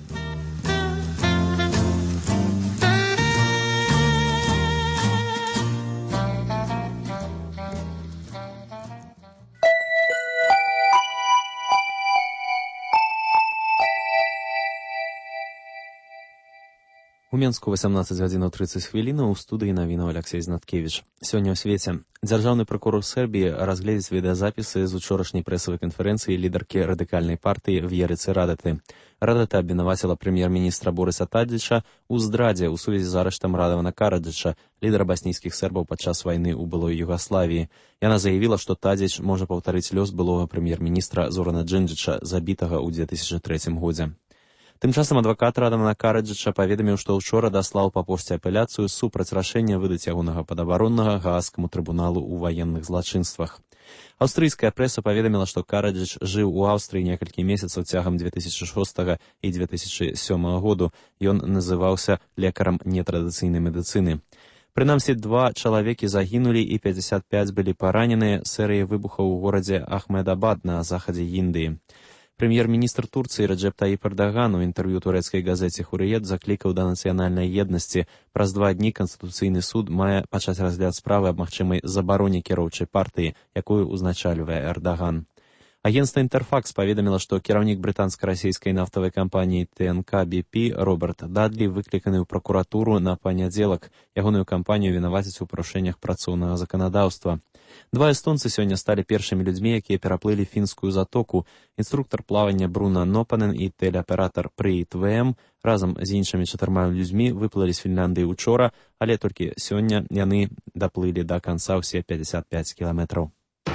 У Менску васямнаццаць гадзінаў трыццаць хвілінаў, у студыі навінаў Аляксей Знаткевіч. Сёння ў свеце дзяржаўны пракурор Сербіі разгледзіць відэазапісы з учорашняй прэсавай канферэнцыі лідаркі радыкальнай партыі В'ерыцы Радаты. Радата абвінаваціла прэм'ер-міністра Бориса Тадзіча ў здрадзе ў сувязі з арыштам Радавана Караджыча, лідара баснійскіх сербаў падчас вайны ў былой Югаславіі. Яна заявіла, што Тадзіч можа паўтарыць лёс былога прэм'ер-міністра Зорана Джинджича, забітага ў дзве тысячы трэцім годзе. Тым часам адвакат Радавана Караджыча паведаміў, што ўчора даслаў па пошце апеляцыю супраць рашэння выдаць ягонага падабароннага Гаагскаму трыбуналу ў ваенных злачынствах. Аўстрыйская прэса паведаміла, што Караджыч жыў у Аўстрыі некалькі месяцаў цягам дзве тысячы шостага і дзве тысячы сёмага году. Ён называўся лекарам нетрадыцыйнай медыцыны. Прынамсі, два чалавекі загінулі і пяцьдзясят пяць былі параненыя серыяй выбухаў у горадзе Ахмедабад на захадзе Індыі. Прэм'ер-міністр Турцыі Реджеп Таіп Эрдаган у інтэрв'ю турэцкай газеце «Хурыет» заклікаў да нацыянальнай еднасці. Праз два дні Канстытуцыйны суд мае пачаць разгляд справы аб магчымай забароне кіроўчай партыі, якую ўзначальвае Эрдаган. Агенцтва «Інтэрфакс» паведаміла, што кіраўнік брытанска-расійскай нафтавай кампаніі тэ эн ка би пі Роберт Дадлі выкліканы ў пракуратуру на панядзелак. Ягоную кампанію вінавацяць у парушэннях працоўнага заканадаўства. Два эстонцы сёння сталі першымі людзьмі, якія пераплылі фінскую затоку. Інструктар плавання Бруна Нопанен і тэлеаператар Прыіт ВМ разам з іншымі чатырма людзьмі выплылі з Фінляндыі учора, але толькі сёння яны даплылі да канца ўсе пяцьдзясят пяць кіламетраў.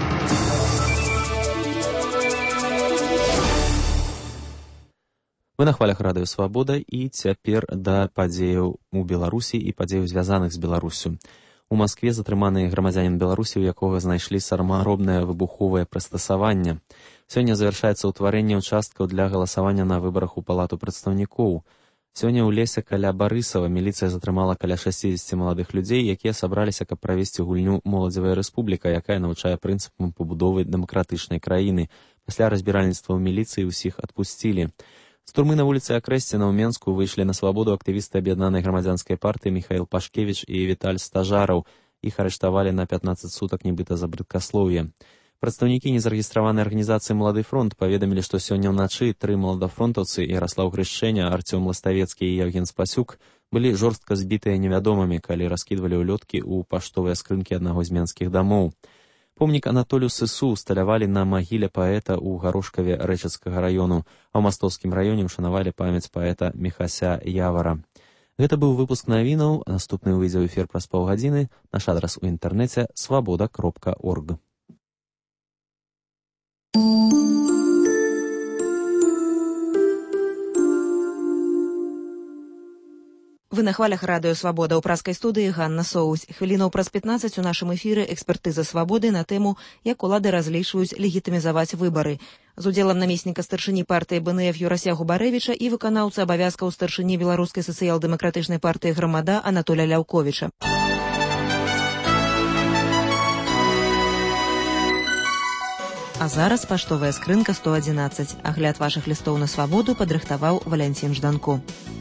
Вы на хвалях радыё «Свабода» і цяпер да падзеяў у Беларусі і падзеяў, звязаных з Беларусю. У Маскве затрыманы грамадзянін Беларусі, у якога знайшлі самаробнае выбуховае прыстасаванне. Сёння завяршаецца ўтварэнне ўчасткаў для галасавання на выбарах у палату прадстаўнікоў. Сёння ў лесе каля Барысава міліцыя затрымала каля шасцідзесяці маладых людзей, якія сабраліся, каб правесці гульню «Моладзевая рэспубліка», якая навучае прынцыпам пабудовы дэмакратычнай краіны. Пасля разбіральніцтва ў міліцыі ўсіх адпусцілі. З турмы на вуліцы Акрэсціна ў Менску выйшлі на свабоду актывісты аб'яднанай грамадзянскай партыі Міхаіл Пашкевіч і Віталь Стажараў. Іх арыштавалі на пятнаццаць сутак нібыта за брыдкаслоўе. Прадстаўнікі незарэгістраванай арганізацыі «Малады фронт» паведамілі, што сёння ўначы тры маладафронтаўцы Яраслаў Грышчэня, Арцём Ластавецкі і Яўген Спасюк былі жорстка збітыя невядомымі, калі раскідвалі ўлёткі ў паштовыя скрынкі аднаго з менскіх дамоў. Помнік Анатолію Сысу усталявалі на магіле паэта ў Гарошкаве Рэчыцкага раёну, а ў Мастовскім раёне ўшанавалі памяць паэта Міхася Явара. Гэта быў выпуск навінаў, наступны выйдзе ў эфір праз паўгадзіны, наш адрас у інтэрнэце свабода кропка орг. Вы на хвалях радыё «Свабода», ў праскай студыі Ганна Соусь. Хвілінаў праз пятнаццаць у нашым эфіры «Экспертыза свабоды» на тэму, як улады разлічваюць легітымізаваць выбары. З удзелам намесніка старшыні партыі бэ эн эф Юрася Губарэвіча і выканаўца абавязкаў старшыні беларускай сацыял-дэмакратычнай партыі «Грамада» Анатоля Ляўковіча. А зараз паштовая скрынка сто адзінаццаць. Агляд вашых лістоў на свабоду падрыхтаваў Валянцін Жданко.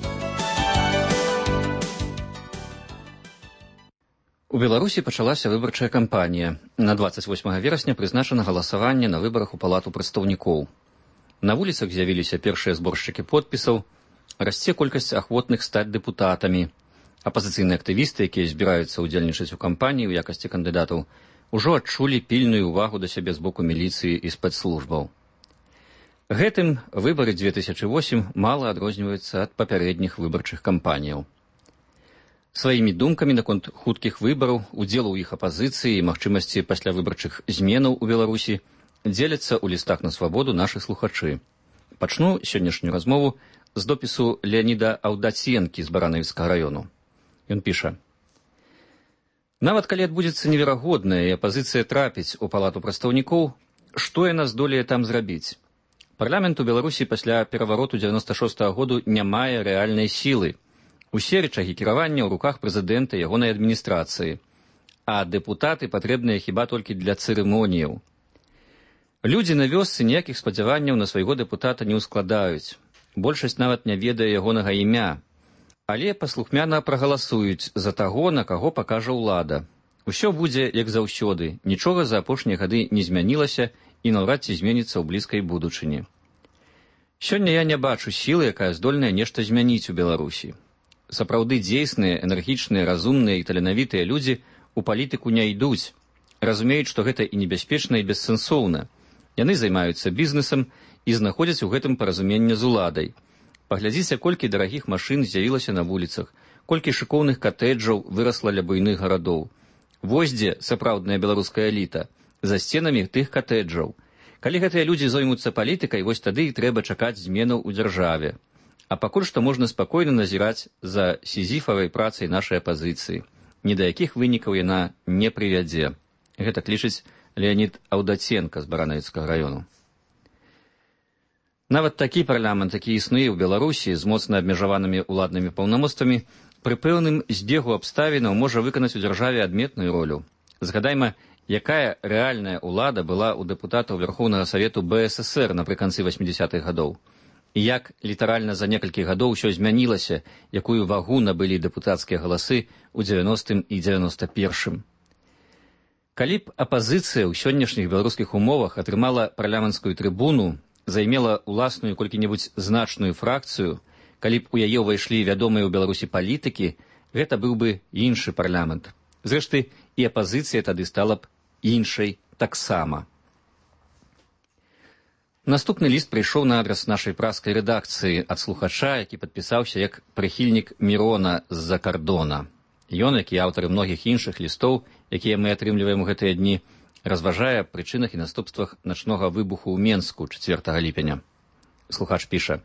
У Беларусі пачалася выбарчая кампанія. На дваццаць восьмага верасня прызначана галасаванне на выбарах у палату прадстаўнікоў. На вуліцах з'явіліся першыя зборшчыкі подпісаў, расце колькасць ахвотных стаць дэпутатамі. Апазіцыйныя актывісты, якія збіраюцца ўдзельнічаць у кампаніі ў якасці кандыдатаў, ужо адчулі пільную ўвагу да сябе з боку міліцыі і спецслужбаў. Гэтым выбары две тысячи восьмым мала адрозніваюцца ад папярэдніх выбарчых кампаніяў. Сваімі думкамі наконт хуткіх выбараў, удзелу ў іх апазіцыі і магчымасці паслявыбарчых зменаў у Беларусі дзеляцца ў лістах на свабоду нашы слухачы. Пачну сённяшнюю размову з допісу Леаніда Аўдаценкі з Баранавіцкага раёну. Ён піша: «Нават калі адбудзецца неверагодная і апазіцыя трапіць у палату прадстаўнікоў, што яна здолее там зрабіць? Парламент у Беларусі пасля перавароту дзевяноста шостага году не мае рэальнай сілы. Усе рычагі кіравання ў руках прэзідэнта і ягонай адміністрацыі, а дэпутаты патрэбныя хіба толькі для цырымоніяў. Людзі на вёсцы ніякіх спадзяванняў на свайго дэпутата не ўскладаюць. Большасць нават не ведае ягонага імя, але паслухмяна прагаласуюць за таго, на каго пакажа ўлада. Усё будзе як заўсёды, нічога за апошнія гады не змянілася і наўрад ці зменіцца ў блізкай будучыні. Сёння я не бачу сілы, якая здольная нешта змяніць у Беларусі. Сапраўды дзейсныя, энергічныя, разумныя і таленавітыя людзі у палітыку не ідуць, разумеюць, што гэта і небяспечна, і бессэнсоўна. Яны займаюцца бізнесам і знаходзяць у гэтым паразуменне з уладай. Паглядзіце, колькі дарагіх машын з'явілася на вуліцах, колькі шыкоўных катэджаў вырасла ля буйных гарадоў. Вось дзе сапраўдная беларуская эліта, за сценамі тых катэджаў. Калі гэтыя людзі зоймуцца палітыкай, вось тады і трэба чакаць зменаў у дзяржаве. А пакуль што можна спакойна назіраць за сізіфавай працай нашай апазіцыі. Ні да якіх вынікаў яна не прывядзе. Гэта лічыць Леанід Аўдаценка з Баранавіцкага раёну. Нават такі парламент, які існуе ў Беларусі з моцна абмежаванымі ўладнымі паўнамоцтвамі, пры пэўным збегу абставінаў можа выканаць у дзяржаве адметную ролю. Згадайма, якая рэальная ўлада была ў дэпутатаў Верхоўнага Савету Бэ Эс Эс Эр напрыканцы васьмідзясятых гадоў. І як літаральна за некалькі гадоў усё змянілася, якую вагу набылі дэпутацкія галасы ў дзевяностым і дзевяноста першым. Калі б апазіцыя ў сённяшніх беларускіх умовах атрымала парламенцкую трыбуну, займела ўласную колькі-небудзь значную фракцыю, калі б у яе ўвайшлі вядомыя ў Беларусі палітыкі, гэта быў бы іншы парламент. Зрэшты, і апазіцыя тады стала б іншай таксама. Наступны ліст прыйшоў на адрас нашай праскай рэдакцыі ад слухача, які падпісаўся як прыхільнік Мірона з-за кардона. Ён, як і аўтары многіх іншых лістоў, якія мы атрымліваем у гэтыя дні, разважае аб прычынах і наступствах начнога выбуху ў Менску чацвёртага ліпеня. Слухач піша: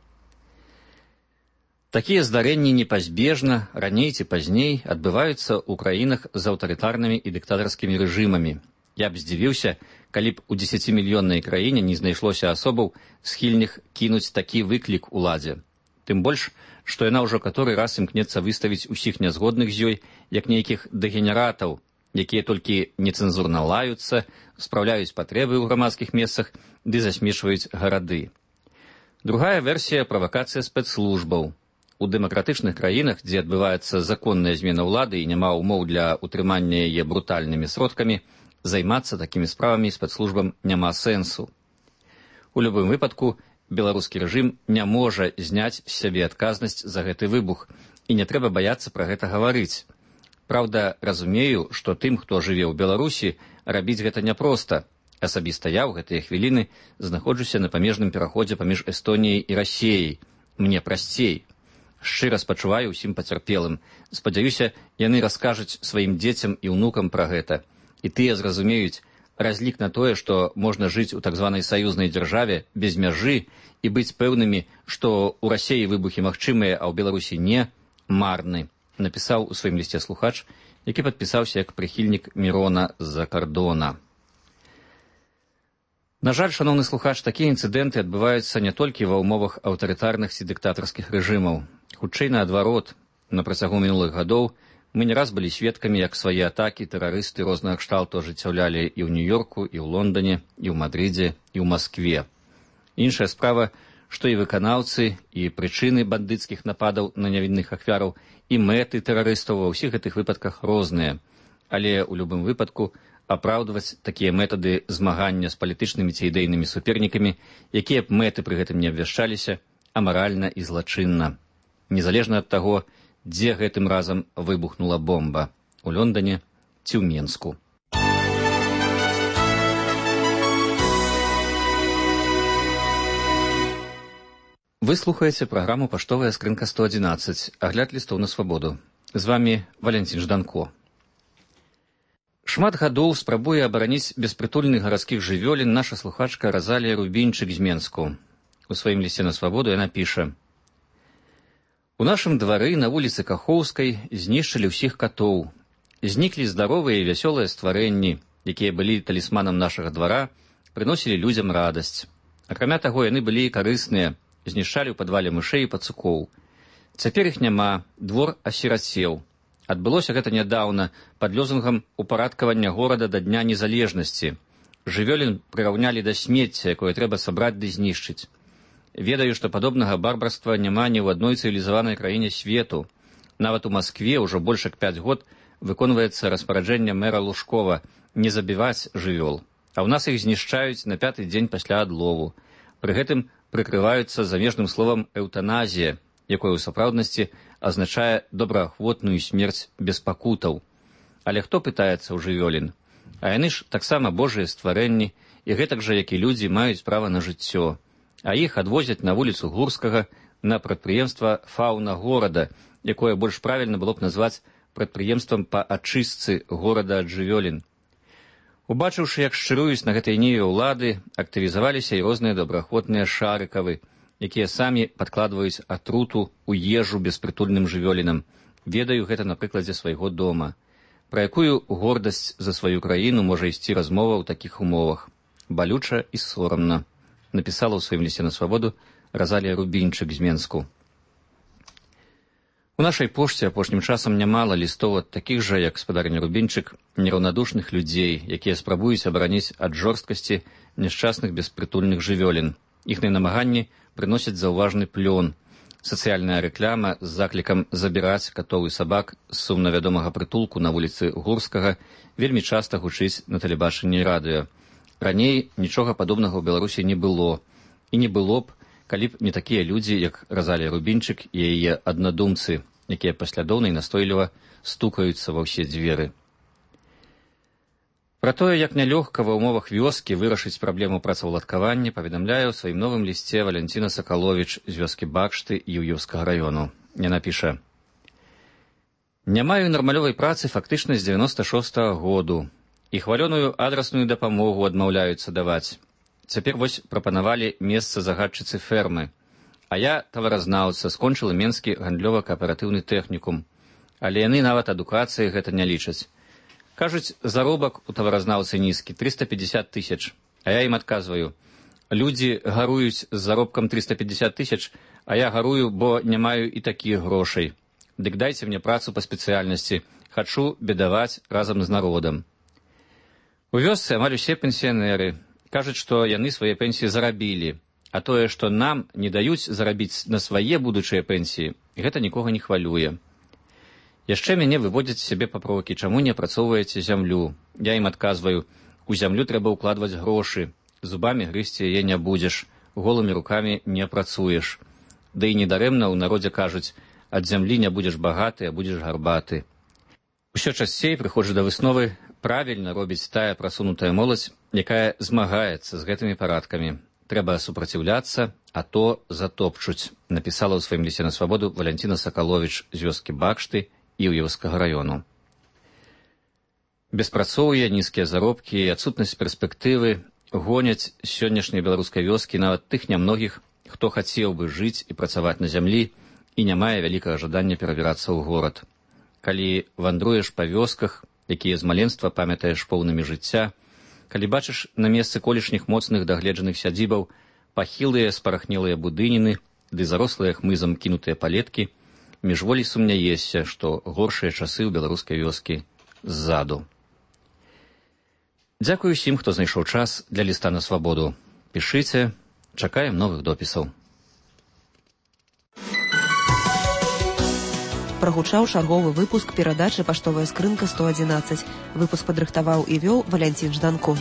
«Такія здарэнні непазбежна, раней ці пазней, адбываюцца ў краінах з аўтарытарнымі і дыктатарскімі рэжымамі. Я б здзівіўся, калі б у дзесяцімільённай краіне не знайшлося асобаў, схільных кінуць такі выклік уладзе. Тым больш, што яна ўжо каторы раз імкнецца выставіць усіх нязгодных з ёй, як нейкіх дэгенератаў, якія толькі нецэнзурна лаюцца, спраўляюць патрэбы ў грамадскіх месцах ды засмешваюць гарады. Другая версія – правакацыя спецслужбаў. У дэмакратычных краінах, дзе адбываецца законная змена ўлады і няма ўмоў для утрымання яе брутальнымі сродкамі, займацца такімі справамі спецслужбам няма сэнсу. У любым выпадку, беларускі рэжым не можа зняць з сябе адказнасць за гэты выбух, і не трэба баяцца пра гэта гаварыць. Праўда, разумею, што тым, хто жыве ў Беларусі, рабіць гэта няпроста. Асабіста я ў гэтыя хвіліны знаходжуся на памежным пераходзе паміж Эстоніяй і Расіяй. Мне прасцей. Шчыра спачуваю ўсім пацярпелым. Спадзяюся, яны раскажуць сваім дзецям і ўнукам пра гэта. І тыя зразумеюць, разлік на тое, што можна жыць у так званай саюзнай дзяржаве без мяжы і быць пэўнымі, што ў Расіі выбухі магчымыя, а ў Беларусі не, марны, напісаў у сваім лісце слухач, які падпісаўся як прыхільнік Мірона з-за кардона. На жаль, шановны слухач, такія інцыдэнты адбываюцца не толькі ва ўмовах аўтарытарных ці дыктатарскіх рэжымаў. Хутчэй наадварот, на працягу мінулых гадоў мы не раз былі сведкамі, як свае атакі тэрарысты рознага кшталту ажыццяўлялі і ў Нью-Йорку, і ў Лондоне, і ў Мадрыдзе, і ў Маскве. Іншая справа, што і выканаўцы, і прычыны бандыцкіх нападаў на нявінных ахвяраў, і мэты тэрарыстаў ва ўсіх гэтых выпадках розныя. Але ў любым выпадку апраўдваць такія метады змагання з палітычнымі ці ідэйнымі супернікамі, якія б мэты пры гэтым не абвяшчаліся, амаральна і злачынна. Незалежна ад таго, дзе гэтым разам выбухнула бомба – у Лондоне ці ў Менску. Вы слухаеце праграму «Паштовая скрынка сто одиннадцать», агляд лістоў на свабоду. З вами Валентин Жданко. Шмат гадоў спрабуе абараніць беспрытульных гарадскіх жывёлін наша слухачка Разалія Рубінчык з Менску. У сваім лісце на свабоду яна піша: «У нашым двары на вуліцы Кахоўскай знішчылі ўсіх катоў. Зніклі здаровыя і вясёлыя стварэнні, якія былі талісманам нашага двара, прыносілі людзям радасць. Акрамя таго, яны былі карысныя, знішчалі ў падвале мышэй і пацукоў. Цяпер іх няма, двор асірацеў. Адбылося гэта нядаўна пад лозунгам упарадкавання горада да Дня незалежнасці. Жывёлін прыраўнялі да смецця, якое трэба сабраць ды знішчыць. Ведаю, што падобнага барбарства няма ні ў адной цывілізаванай краіне свету. Нават у Маскве ўжо больш як пяць год выконваецца распараджэнне мэра Лужкова не забіваць жывёл, а ў нас іх знішчаюць на пяты дзень пасля адлову. Пры гэтым прыкрываюцца замежным словам эўтаназія, якое ў сапраўднасці азначае добраахвотную смерць без пакутаў. Але хто пытаецца ў жывёлін? А яны ж таксама божыя стварэнні, і гэтак жа, як і людзі, маюць права на жыццё. А іх адвозяць на вуліцу Гурскага на прадпрыемства «Фаўна горада», якое больш правільна было б назваць прадпрыемствам па ачыстцы горада ад жывёлін. Убачыўшы, як шчыруюць на гэтай ніве ўлады, актывізаваліся і розныя добраахвотныя шарыкавы, якія самі падкладваюць атруту ў ежу беспрытульным жывёлінам. Ведаю гэта на прыкладзе свайго дома. Пра якую гордасць за сваю краіну можа ісці размова ў такіх умовах? Балюча і сорамна. Напісала ў сваім лісце на свабоду Разалія Рубінчык з Менску. У нашай пошце апошнім часам нямала лістоў ад такіх жа, як спадарня Рубінчык, нераўнадушных людзей, якія спрабуюць абараніць ад жорсткасці няшчасных беспрытульных жывёлін. Іхныя намаганні прыносяць заўважны плён. Сацыяльная рэкляма з заклікам забіраць катоў і сабак з сумна вядомага прытулку на вуліцы Гурскага вельмі часта гучыць на тэлебачанні і радыё. Раней нічога падобнага ў Беларусі не было. І не было б, калі б не такія людзі, як Разалія Рубінчык і яе аднадумцы, якія паслядоўна і настойліва стукаюцца ва ўсе дзверы. Пра тое, як нялёгка ва ўмовах вёскі вырашыць праблему працаўладкавання, паведамляе ў сваім новым лісце Валянціна Сакаловіч з вёскі Бакшты Юўёўскага раёну. Яна піша: «Не маю нармалёвай працы фактычна з дзевяноста шостага году, і хвалёную адрасную дапамогу адмаўляюцца даваць. Цяпер вось прапанавалі месца загадчыцы фермы. А я, таваразнаўца, скончыла Менскі гандлёва-кааператыўны тэхнікум. Але яны нават адукацыі гэта не лічаць. Кажуць, заробак у таваразнаўцы нізкі, трыста пятьдесят тысяч. А я ім адказваю: людзі гаруюць з заробкам трыста пятьдесят тысяч, а я гарую, бо не маю і такіх грошай. Дык дайце мне працу па спецыяльнасці. Хачу бедаваць разам з народам». У вёсцы амаль усе пенсіянеры. Кажуць, што яны свае пенсіі зарабілі, а тое, што нам не даюць зарабіць на свае будучыя пенсіі, гэта нікога не хвалюе. Яшчэ мяне выводзяць сябе папрокі, чаму не апрацоўваеце зямлю. Я ім адказваю: у зямлю трэба ўкладваць грошы, зубамі грызці яе не будзеш, голымі рукамі не працуеш. Да і недарэмна ў народзе кажуць: ад зямлі не будзеш багаты, а будзеш гарбаты. Усё часцей прыходжу да высновы: правільна робіць тая прасунутая моладзь, якая змагаецца з гэтымі парадкамі. Трэба супраціўляцца, а то затопчуць, напісала ў сваім лісце на свабоду Валянціна Сакаловіч з вёскі Бакшты Юўёўскага раёну. Беспрацоўе, нізкія заробкі і адсутнасць перспектывы гоняць сённяшняй беларускай вёскі нават тых нямногіх, хто хацеў бы жыць і працаваць на зямлі і не мае вялікага жадання перабірацца ў горад. Калі вандруеш па вёсках, якія з маленства памятаеш поўнымі жыцця, калі бачыш на месцы колішніх моцных дагледжаных сядзібаў пахілыя спарахнелыя будыніны ды зарослыя хмызам кінутыя палеткі, міжволі сумняешся, што горшыя часы ў беларускай вёскі ззаду. Дзякую ўсім, хто знайшоў час для ліста на свабоду. Пішыце, чакаем новых допісаў. Прагучаў чарговы выпуск перадачы «Паштовая скрынка сто одиннадцать». Выпуск падрыхтаваў і вёў Валянцін Жданко.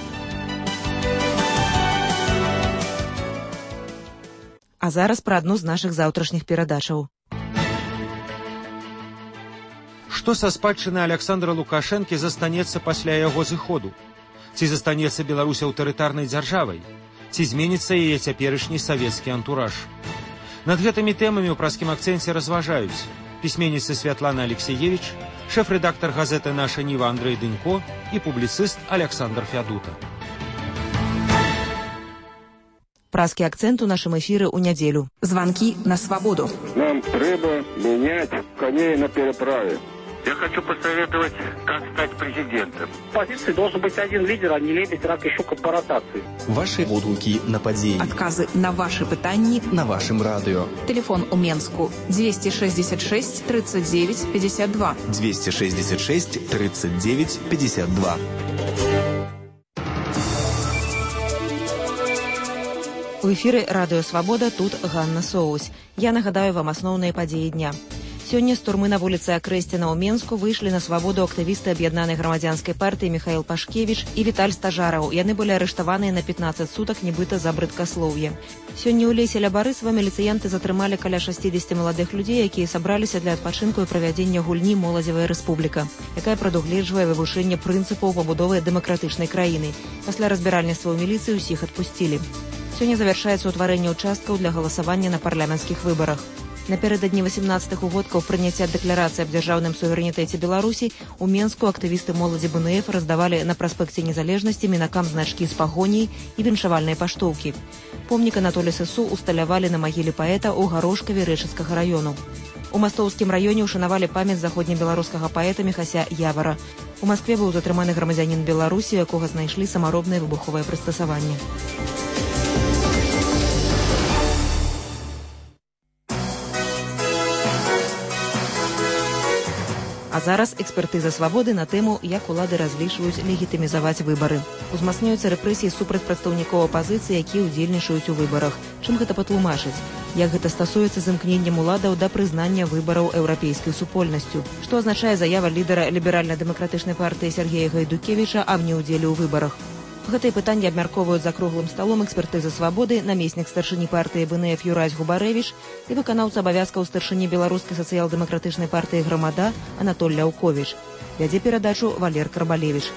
А зараз пра адну з нашых заўтрашніх перадачаў. Што са спадчыны Аляксандра Лукашэнкі застанецца пасля яго зыходу? Ці застанецца Беларусь аўтарытарнай дзяржавай? Ці зменіцца яе цяперашні савецкі антураж? Над гэтымі тэмамі ў праскім акцэнце разважаюць пісьменніца Святлана Алексеевич, шэф-рэдактар газеты «Наша Ніва» Андрэй Дынько і публіцыст Александр Фядута. Праскі акцент у нашым эфіры ў нядзелю. Званкі на свабоду. Нам трэба менять коней на переправе. Я хочу посоветовать, как стать президентом. В позиции должен быть один лидер, а не лебедь, рак и щука по ротации. Ваши водгуки на падзеі. Адказы на ваши пытанні на вашым радыё. Телефон у Менску двести шестьдесят шесть тридцать девять пятьдесят два. двести шестьдесят шесть тридцать девять пятьдесят два. У эфіры радыё Свабода, тут Ганна Соусь. Я нагадаю вам асноўныя падзеі дня. Сёння з турмы на вуліцы Акрэсціна ў Менску выйшлі на свабоду актывісты аб'яднанай грамадзянскай партыі Михаил Пашкевич і Віталь Стажараў. Яны былі арыштаваныя на пятнаццаць сутак, нібыта за брыдкаслоўе. Сёння ў лесе ля Барысава міліцыянты затрымалі каля шасцідзесяці маладых людзей, якія сабраліся для адпачынку і правядзення гульні «Моладзевая рэспубліка», якая прадугледжвае вывучэнне прынцыпаў пабудовы дэмакратычнай краіны. Пасля разбіральніцтва ў міліцыі ўсіх адпусцілі. Сёння завяршаецца ўтварэнне ўчасткаў для галасавання на парламенцкіх выбарах. Напярэдадні васемнаццатых угодкаў прыняцця дэкларацыі аб дзяржаўным суверэнітэце Беларусі у Менску актывісты моладзі бэ эн эф раздавалі на праспекце Незалежнасці мінакам значкі з пагоняй і віншавальныя паштоўкі. Помнік Анатолія Сысу усталявалі на магіле паэта ў Гарошкаве Рэчыцкага раёну. У Мастоўскім раёне ўшанавалі памяць заходнебеларускага паэта Міхася Явара. У Маскве быў затрыманы грамадзянін Беларусі, у якога знайшлі самаробнае выбуховае прыстасаванне. А зараз экспертыза свабоды на тэму, як улады разлічваюць легітымізаваць выбары. Узмацняюцца рэпрэсіі супраць прадстаўнікоў апазіцыі, якія ўдзельнічаюць у выбарах. Чым гэта патлумачыць? Як гэта стасуецца з імкненнем уладаў да прызнання выбараў еўрапейскай супольнасцю? Што азначае заява лідара ліберальна-дэмакратычнай партыі Сергея Гайдукевіча аб неўдзеле ў выбарах? Гэтыя пытанні абмяркоўваюць за круглым сталом экспертызы свабоды намеснік старшыні партыі бэ эн эф Юрась Губарэвіч і выканаўца абавязкаў старшыні беларускай сацыял-дэмакратычнай партыі «Грамада» Анатоль Ляўковіч. Вядзе перадачу Валер Карбалевіч.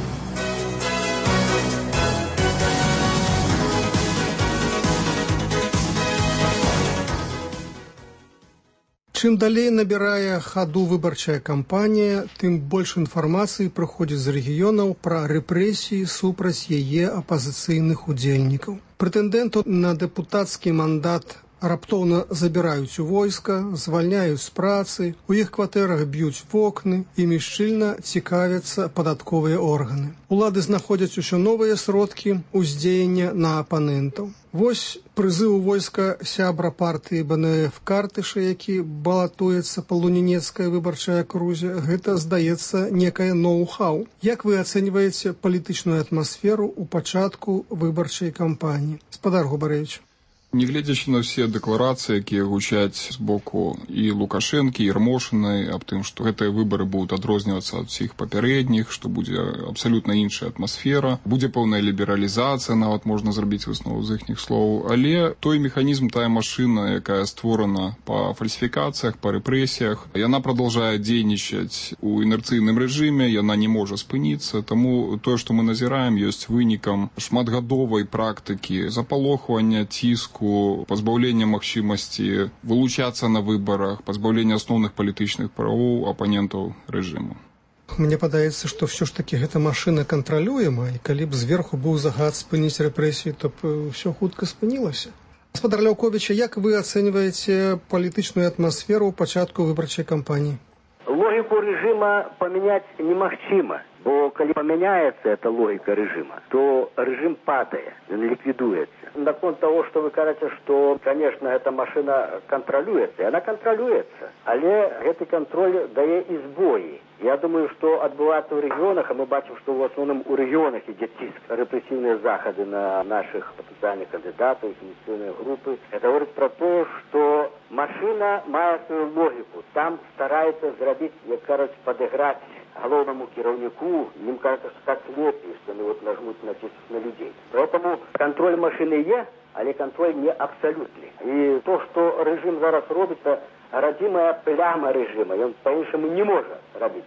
Чым далей набірае хаду выбарчая кампанія, тым больш інфармацыі прыходзіць з рэгіёнаў пра рэпрэсіі супраць яе апазіцыйных удзельнікаў. Прэтэндэнтаў на дэпутацкі мандат раптоўна забіраюць у войска, звальняюць з працы, у іх кватэрах б'юць вокны, імі шчыльна цікавяцца падатковыя органы. Улады знаходзяць усё новыя сродкі ўздзеяння на апанентаў. Вось прызыў войска сябра партыі бэ эн эф Картыша, які балатуецца па лунінецкай выбарчай акрузе, гэта, здаецца, некае ноу-хау. Як вы ацэньваеце палітычную атмасферу ў пачатку выбарчай кампаніі? Спадар Губарэвіч. Нягледзячы на ўсе дэкларацыі, якія гучаць з боку і Лукашэнкі, і Ярмошынай аб тым, што гэтыя выбары будуць адрознівацца ад усіх папярэдніх, што будзе абсалютна іншая атмасфера, будзе пэўная лібералізацыя, нават можна зрабіць выснову з іхніх слоў, але той механізм, тая машына, якая створана па фальсіфікацыях, па рэпрэсіях, яна прадолжае дзейнічаць у інерцыйным рэжыме, яна не можа спыніцца, таму тое, што мы назіраем, ёсць вынікам шматгадовай практыкі запалохвання, ціску, пазбаўлення магчымасці вылучацца на выбарах, пазбаўлення асноўных палітычных правоў апанентаў рэжыму. Мне падаецца, што ўсё ж такі гэта машына кантралюема, і калі б зверху быў загад спыніць рэпрэсіі, то б ўсё хутка спынілася. Гаспадар Ляўковіча, як вы ацэньваеце палітычную атмасферу ў пачатку выбарчай кампаніі? Логику режима поменять немагчыма, бо калі поменяется эта логика режима, то режим падает, он ликвидуется. Наконт того, что вы говорите, что, конечно, эта машина контролируется, и она контролируется, але этот контроль дает и сбои. Я думаю, что отбывается в регионах, а мы бачим, что в основном у регионах идет тиск, репрессивные заходы на наших потенциальных кандидатов, инициативные группы. Это говорит про то, что машина мае свою логику. Там старается зрабіць, як кажуть, подыграть головному кіраўніку, им кажется, что так лепей, что они вот нажмут на тиск на людей. Поэтому контроль машины есть, але контроль не абсолютный. И то, что режим зараз робит, это родимая пляма режима, и он по-іншому не может робить.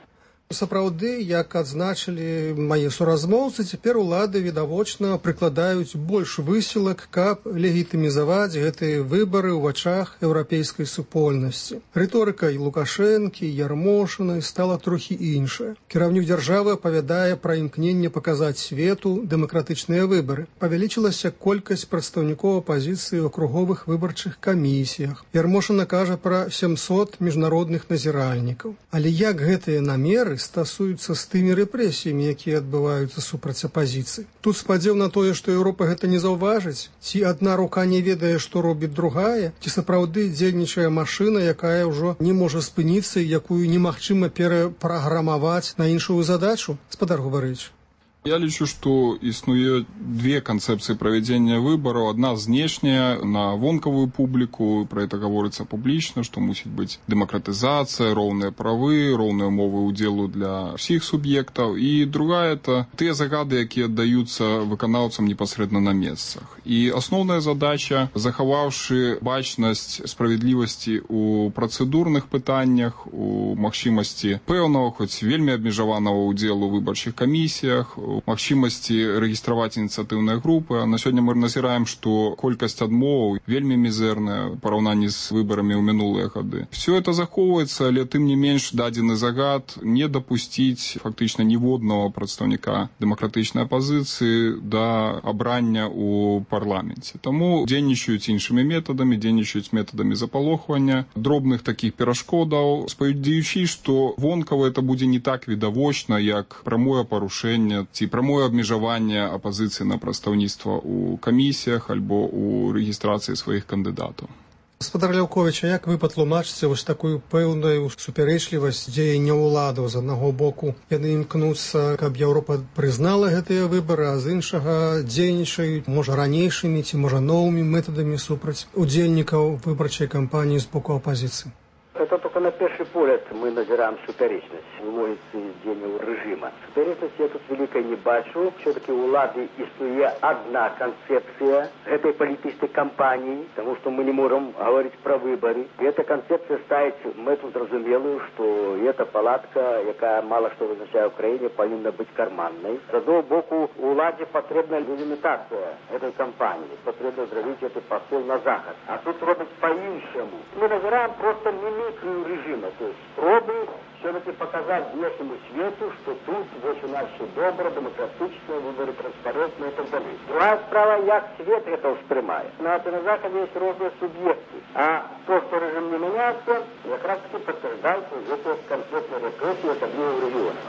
Сапраўды, як адзначылі мае суразмоўцы, цяпер улады відавочна прыкладаюць больш высілак, каб легітымізаваць гэтыя выбары ў вачах еўрапейскай супольнасці. Рыторыка і Лукашэнкі, і Ярмошынай стала трохі іншая. Кіраўнік дзяржавы апавядае пра імкненне паказаць свету дэмакратычныя выбары. Павялічылася колькасць прадстаўнікоў апазіцыі ў акруговых выбарчых камісіях. Ярмошына кажа пра сямсот міжнародных назіральнікаў. Але як гэтыя намеры стасуюцца з тымі рэпрэсіямі, якія адбываюцца супраць апазіцыі? Тут спадзеў на тое, што Еўропа гэта не заўважыць? Ці адна рука не ведае, што робіць другая? Ці сапраўды дзейнічае машына, якая ўжо не можа спыніцца і якую немагчыма перапраграмаваць на іншую задачу? Спадар Губарыч. Я лічу, што існуе две канцэпцыі правядзення выбараў. Адна знешняя, на вонкавую публіку, пра гэта гаворыцца публічна, што мусіць быць дэмакратызацыя, роўныя правы, роўныя умовы ўдзелу для ўсіх суб'ектаў. І другая — это тыя загады, якія аддаюцца выканаўцам непасрэдна на месцах. І асноўная задача, захаваўшы бачнасць справядлівасці ў працэдурных пытаннях, у магчымасці пэўнага, хоць вельмі абмежаванага ўдзелу ў выбарчых камісіях, магчымасці рэгістраваць ініцыятыўныя групы. А на сёння мы назіраем, што колькасць адмоваў вельмі мізэрная ў параўнанні з выбарамі ў мінулыя гады. Все это захоўваецца, але тым не менш дадзены загад не дапусціць фактычна ніводнага прадстаўніка дэмакратычнай апазіцыі да абрання ў парламенце. Таму дзейнічаюць іншымі метадамі, дзейнічаюць метадамі запалохвання, дробных такіх перашкодаў, спадзяючы, што вонкава это будзе не так відавочна, як прамое парушэнне ці прамое абмежаванне апазіцыі на прадстаўніцтва ў камісіях альбо ў рэгістрацыі сваіх кандыдатаў. Гаспадар Ляўковіч, а як вы патлумачыце вось такую пэўную супярэчлівасць дзеяння ўладаў? З аднаго боку яны імкнуцца, каб Еўропа прызнала гэтыя выбары, а з іншага дзейнічаюць, можа, ранейшымі ці, можа, новымі метадамі супраць удзельнікаў выбарчай кампаніі з боку апазіцыі? Это только на первый взгляд мы назираем суперечность в логике дзеяння режима. Суперечность я тут великой не бачу. Все-таки у улады існуе одна концепция этой политической кампании, потому что мы не можем говорить про выборы. И эта концепция ставит мету зразумелую, что эта палатка, якая мало что означает в Украине, повинна быть карманной. С одного боку, уладе потребна лимитация этой кампании. Потребно зробить этот посыл на Заход. А тут робить по-іншому. Мы назираем просто мимикрию режима, то есть пробы все-таки показать внешнему свету, что тут вот у нас все добро, демократично, выборы транспарентные и так далее. Другая справа, як свет это воспринимает. На, на Заходе есть разные субъекты, а то, что режим не меняется, как раз таки подтверждается это конкретная репрессия особливого региона.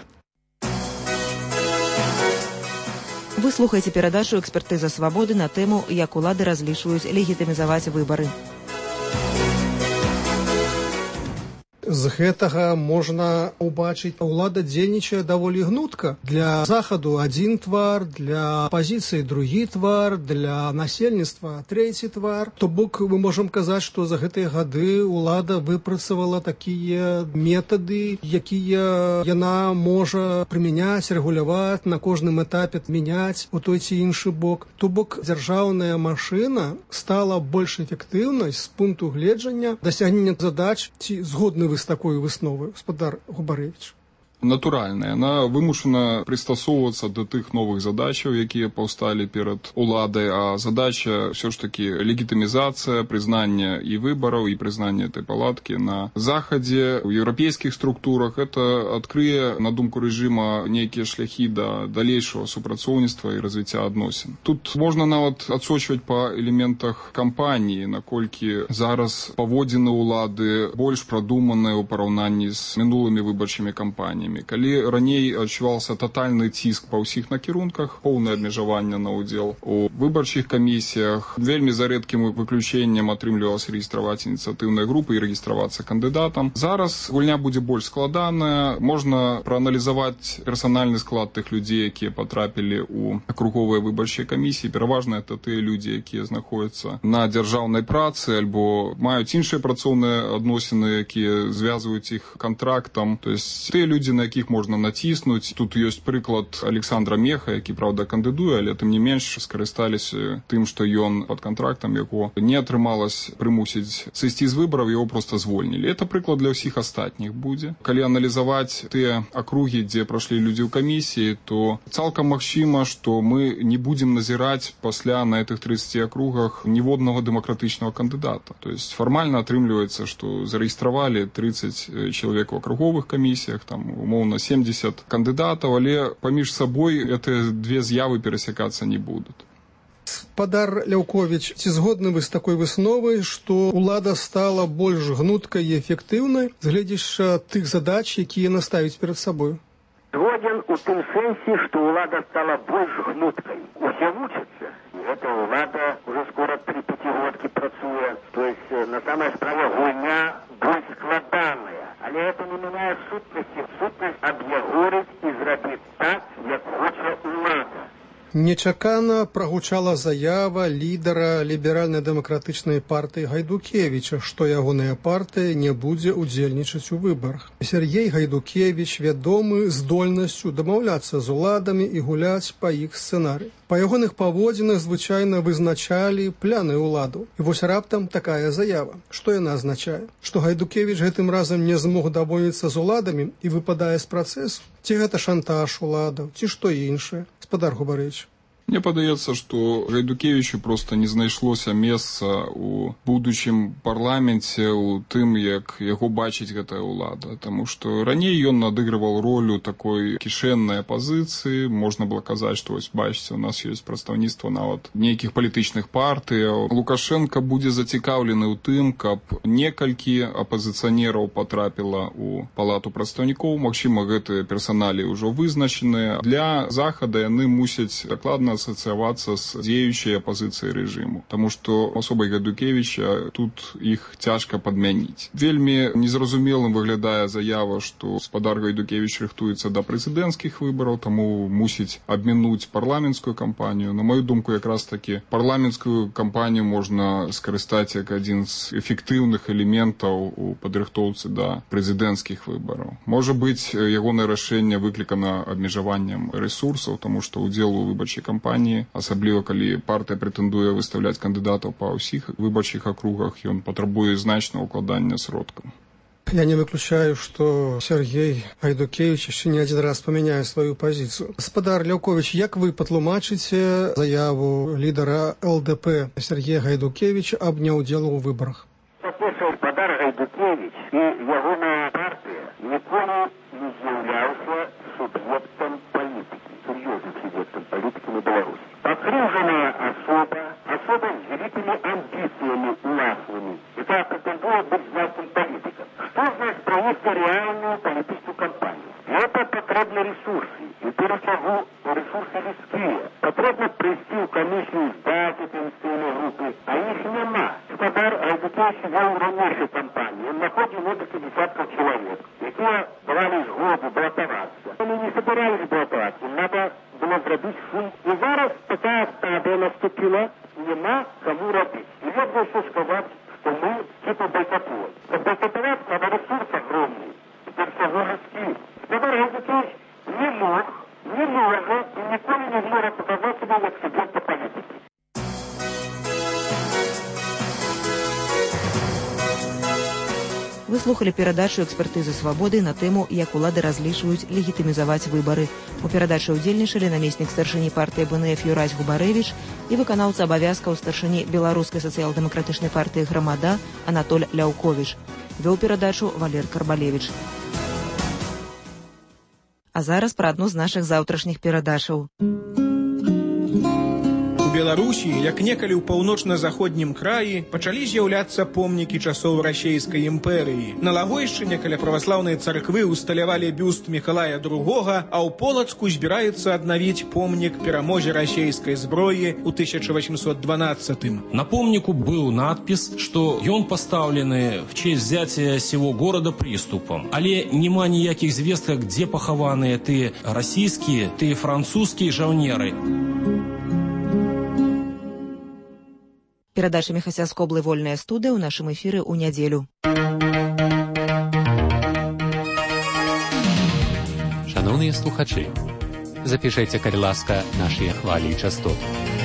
Вы слухаеце перадачу «Экспертыза свабоды» на тэму, як улады разлічваюць легітымізаваць выбары. З гэтага можна ўбачыць, улада дзейнічае даволі гнутка. Для Захаду адзін твар, для апазіцыі другі твар, для насельніцтва трэці твар. То бок мы можам казаць, што за гэтыя гады улада выпрацавала такія метады, якія яна можа прымяняць, рэгуляваць, на кожным этапе мяняць у той ці іншы бок. То бок дзяржаўная машына стала больш эфектыўнай з пункту гледжання дасягнення задач. Ці згодны вы з такой высновы, гаспадар Губаревич? Натуральная. Яна вымушана прыстасоўвацца да тых новых задачаў, якія паўсталі перад уладай, а задача ўсё ж такі легітымізацыя, прызнанне і выбараў, і прызнанне этой палаткі на Захадзе, у еўрапейскіх структурах. Это адкрые, на думку рэжыма, нейкія шляхі да далейшага супрацоўніцтва і развіцця адносін. Тут можна нават адсочваць па элементах кампаніі, наколькі зараз паводзіны ўлады больш прадуманыя ў параўнанні з мінулымі выбарчымі кампаніямі. Калі раней адчуваўся татальны ціск па ўсіх накірунках, поўнае абмежаванне на ўдзел у выбарчых камісіях, вельмі за рэдкім выключэннем атрымлівалася рэгістраваць ініцыятыўныя групы і рэгістравацца кандыдатам. Зараз гульня будзе больш складаная. Можна прааналізаваць персанальны склад тых людзей, якія патрапілі ў акруговыя выбарчыя камісіі. Пераважна это тыя людзі, якія знаходзяцца на дзяржаўнай працы альбо маюць іншыя працоўныя адносіны, якія звязваюць іх кантрактам. То есть тыя людзі, на якіх можна націснуць. Тут ёсць прыклад Александра Меха, які, правда, кандыдуе, але тым не менш скарысталіся тым, што ён пад кантрактам, яго не атрымалось прымусіць сысці з выбараў, яго проста звольнілі. Это прыклад для ўсіх астатніх будзе. Калі аналізаваць тыя акругі, дзе прайшлі людзі ў камісіі, то цалкам магчыма, што мы не будзем назіраць пасля на гэтых тридцати акругах ніводнага дэмакратычнага кандыдата. То есть фармальна атрымліваецца, што зарэгістравалі тридцать чалавек у акруговых камісіях, там умоўна семьдесят кандыдатаў, але паміж сабой гэтыя две з'явы перасякацца не будуць. Спадар Ляўковіч, ці згодны вы з такой высновай, што ўлада стала больш гнуткай і эфектыўнай, згледзячы тых задач, якія яна ставіць перад сабой? Згоден у тым сэнсе, што ўлада стала больш гнуткай. Усе вучацца. І гэта ўлада уже скора три пяцігодкі працуе. То есть на самой справе гульня больш складаная. Але это не мяняе сутнасці. Сутнасць аб'ягорыць і зрабіць так, як хоча ўлада. Нечакана прагучала заява лідара ліберальна-дэмакратычнай партыі Гайдукевіча, што ягоная партыя не будзе ўдзельнічаць у выбарах. Сергей Гайдукевіч вядомы здольнасцю дамаўляцца з уладамі і гуляць па іх сцэнарыі. Па ягоных паводзінах звычайна вызначалі пляны ўладу. І вось раптам такая заява. Што яна азначае? Што Гайдукевіч гэтым разам не змог дамовіцца з уладамі і выпадае з працэсу? Ці гэта шантаж уладаў, ці што іншае? Спадар Губарэвіч. Мне падаецца, што Гайдукевічу проста не знайшлося месца ў будучым парламенце, у тым, як яго бачыць гэтая ўлада. Таму што раней ён адыгрываў ролю такой кішэннай апазіцыі. Можна было казаць, што вось бачыце, у нас ёсць прадстаўніцтва нават нейкіх палітычных партыяў. Лукашенко будзе зацікаўлены ў тым, каб некалькі апазіцыянераў потрапіла ў палату прадстаўнікоў. Магчыма, гэтыя персаналі ўжо вызначаныя. Для Захада яны мусяць дакладна асацыявацца з дзеючай апазіцыяй рэжыму. Таму што асобай Гайдукевіча тут іх цяжка падмяніць. Вельмі незразумелым выглядае заява, што спадар Гайдукевіч рыхтуецца да прэзідэнцкіх выбараў, таму мусіць абмінуць парламенцкую кампанію. На маю думку, якраз такі парламенцкую кампанію можна скарыстаць як адзін з эфектыўных элементаў у падрыхтоўцы да прэзідэнцкіх выбараў. Можа быць, ягонае рашэнне выклікана абмежаваннем рэсурсаў, таму што ўдзел у выбарчай кампаніі, асабліва калі партыя прэтэндуе выстаўляць кандыдатаў па ўсіх выбарчых акругах, ён патрабуе значнага ўкладання сродкаў. Я не выключаю, што Сергей Гайдукевіч яшчэ не адзін раз памяняе сваю пазіцыю. Спадар Ляўковіч, як вы патлумачыце заяву лідара эл дэ пэ Сергея Гайдукевіча аб няўдзелу ў выбарах? Па-першае, спадар Гайдукевіч і ягоная партыя ніколі не з'яўляўся суб'ектам палітыкі, сур'ёзным суб'ектам палітыкі на Беларусі. Пакрыўжаная асоба, асоба з вялікімі амбіцыямі уласнымі, якая прэтэндуе быць знатным палітыкам. Што значыць правесці рэальную палітычную кампанію? Гэта патрэбны рэсурсы, і перад чаго рэсурсы людскія. Патрэбна прыйсці ў камісію здаць ініцыятыўнай групы, а іх няма. Спадар Гайдукевіч вёў ранейшую кампанію. Ён находзіў некалькі десяткаў чалавек, якія давалі згоду балатавацца. Яны не собирались балатавацца, ім надо было зрабіць шум. І зараз такая стадыя наступіла, няма каму рабіць. І я буду ўсё сказаць, што мы типа бойкотуем. Каб бойкотоваць, надо ресурс огромный. Теперь всего людски. Спадар Гайдукевіч не мог, не можа і ніколі не зможа показаць себе як суб'екта палітыкі. Вы слухали перадачу экспертызы свабоды на тэму, як улады разлічваюць легітымізаваць выбары. У перадачы ўдзельнічалі намеснік старшыні партыі бэ эн эф Юрась Губарэвіч і выканаўца абавязкаў старшыні беларускай сацыял-дэмакратычнай партыі «Грамада» Анатоль Ляўковіч. Вёў перадачу Валер Карбалевіч. А зараз пра адну з нашых заўтрашніх перадачаў. У Беларусі, як некалі ў паўночна-заходнім краі, пачалі з'яўляцца помнікі часоў расейскай імперыі. На Лагойшчыне каля праваслаўнай царквы усталявалі бюст Мікалая другога, а ў Полацку збіраецца аднавіць помнік перамозе расейскай зброі ў тысяча восемьсот дванадцатым. На помнику был надпис, что ён поставлены в честь взятия сего города приступом. Але нема ніякіх звестак, где пахаваныя ты расійскія, ты французскія жаўнеры. Перадача Міхася Скоблы «Вольная студыя» ў нашым эфіры ў нядзелю. шаноўныя слухачы, запішайце, калі ласка, нашыя хвалі і частоты.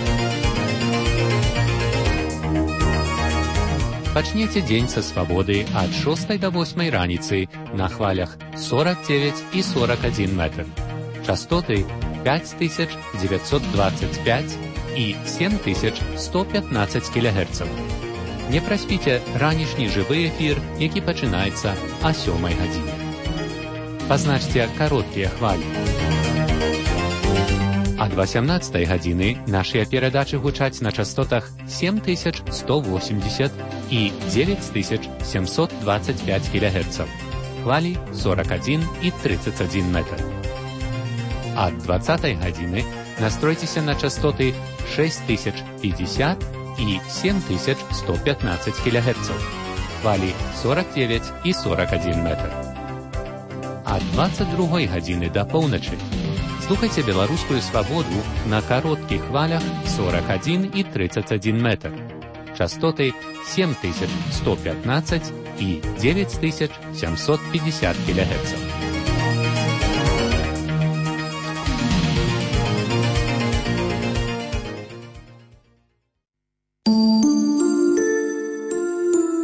Пачнеце дзень са свабоды ад шостай да восьмай раніцы на хвалях сорок девять і сорок один метр. Частоты пять тысяч девятьсот двадцать пять і семь тысяч сто пятнадцать кілогерцаў. Не праспіце ранішні жывы эфір, які пачынаецца а сёмай гадзіне. Пазначце кароткія хвалі. Ад васямнаццатай гадзіны нашыя перадачы гучаць на частотах семь тысяч сто восемьдесят і девять тысяч семьсот двадцать пять кілогерцаў. Хвалі сорок один і тридцать один метр. Ад двадцатай гадзіны настройцеся на частоты шесть тысяч пятьдесят і семь тысяч сто пятнадцать кілогерцаў. Хвалі сорок девять і сорок один метр. Ад двадцать другой гадзіны да поўначы слухайце беларускую свабоду на кароткіх хвалях сорок один і тридцать один метр. Частоты семь тысяч сто пятнадцать і девять тысяч семьсот пятьдесят кілогерцаў.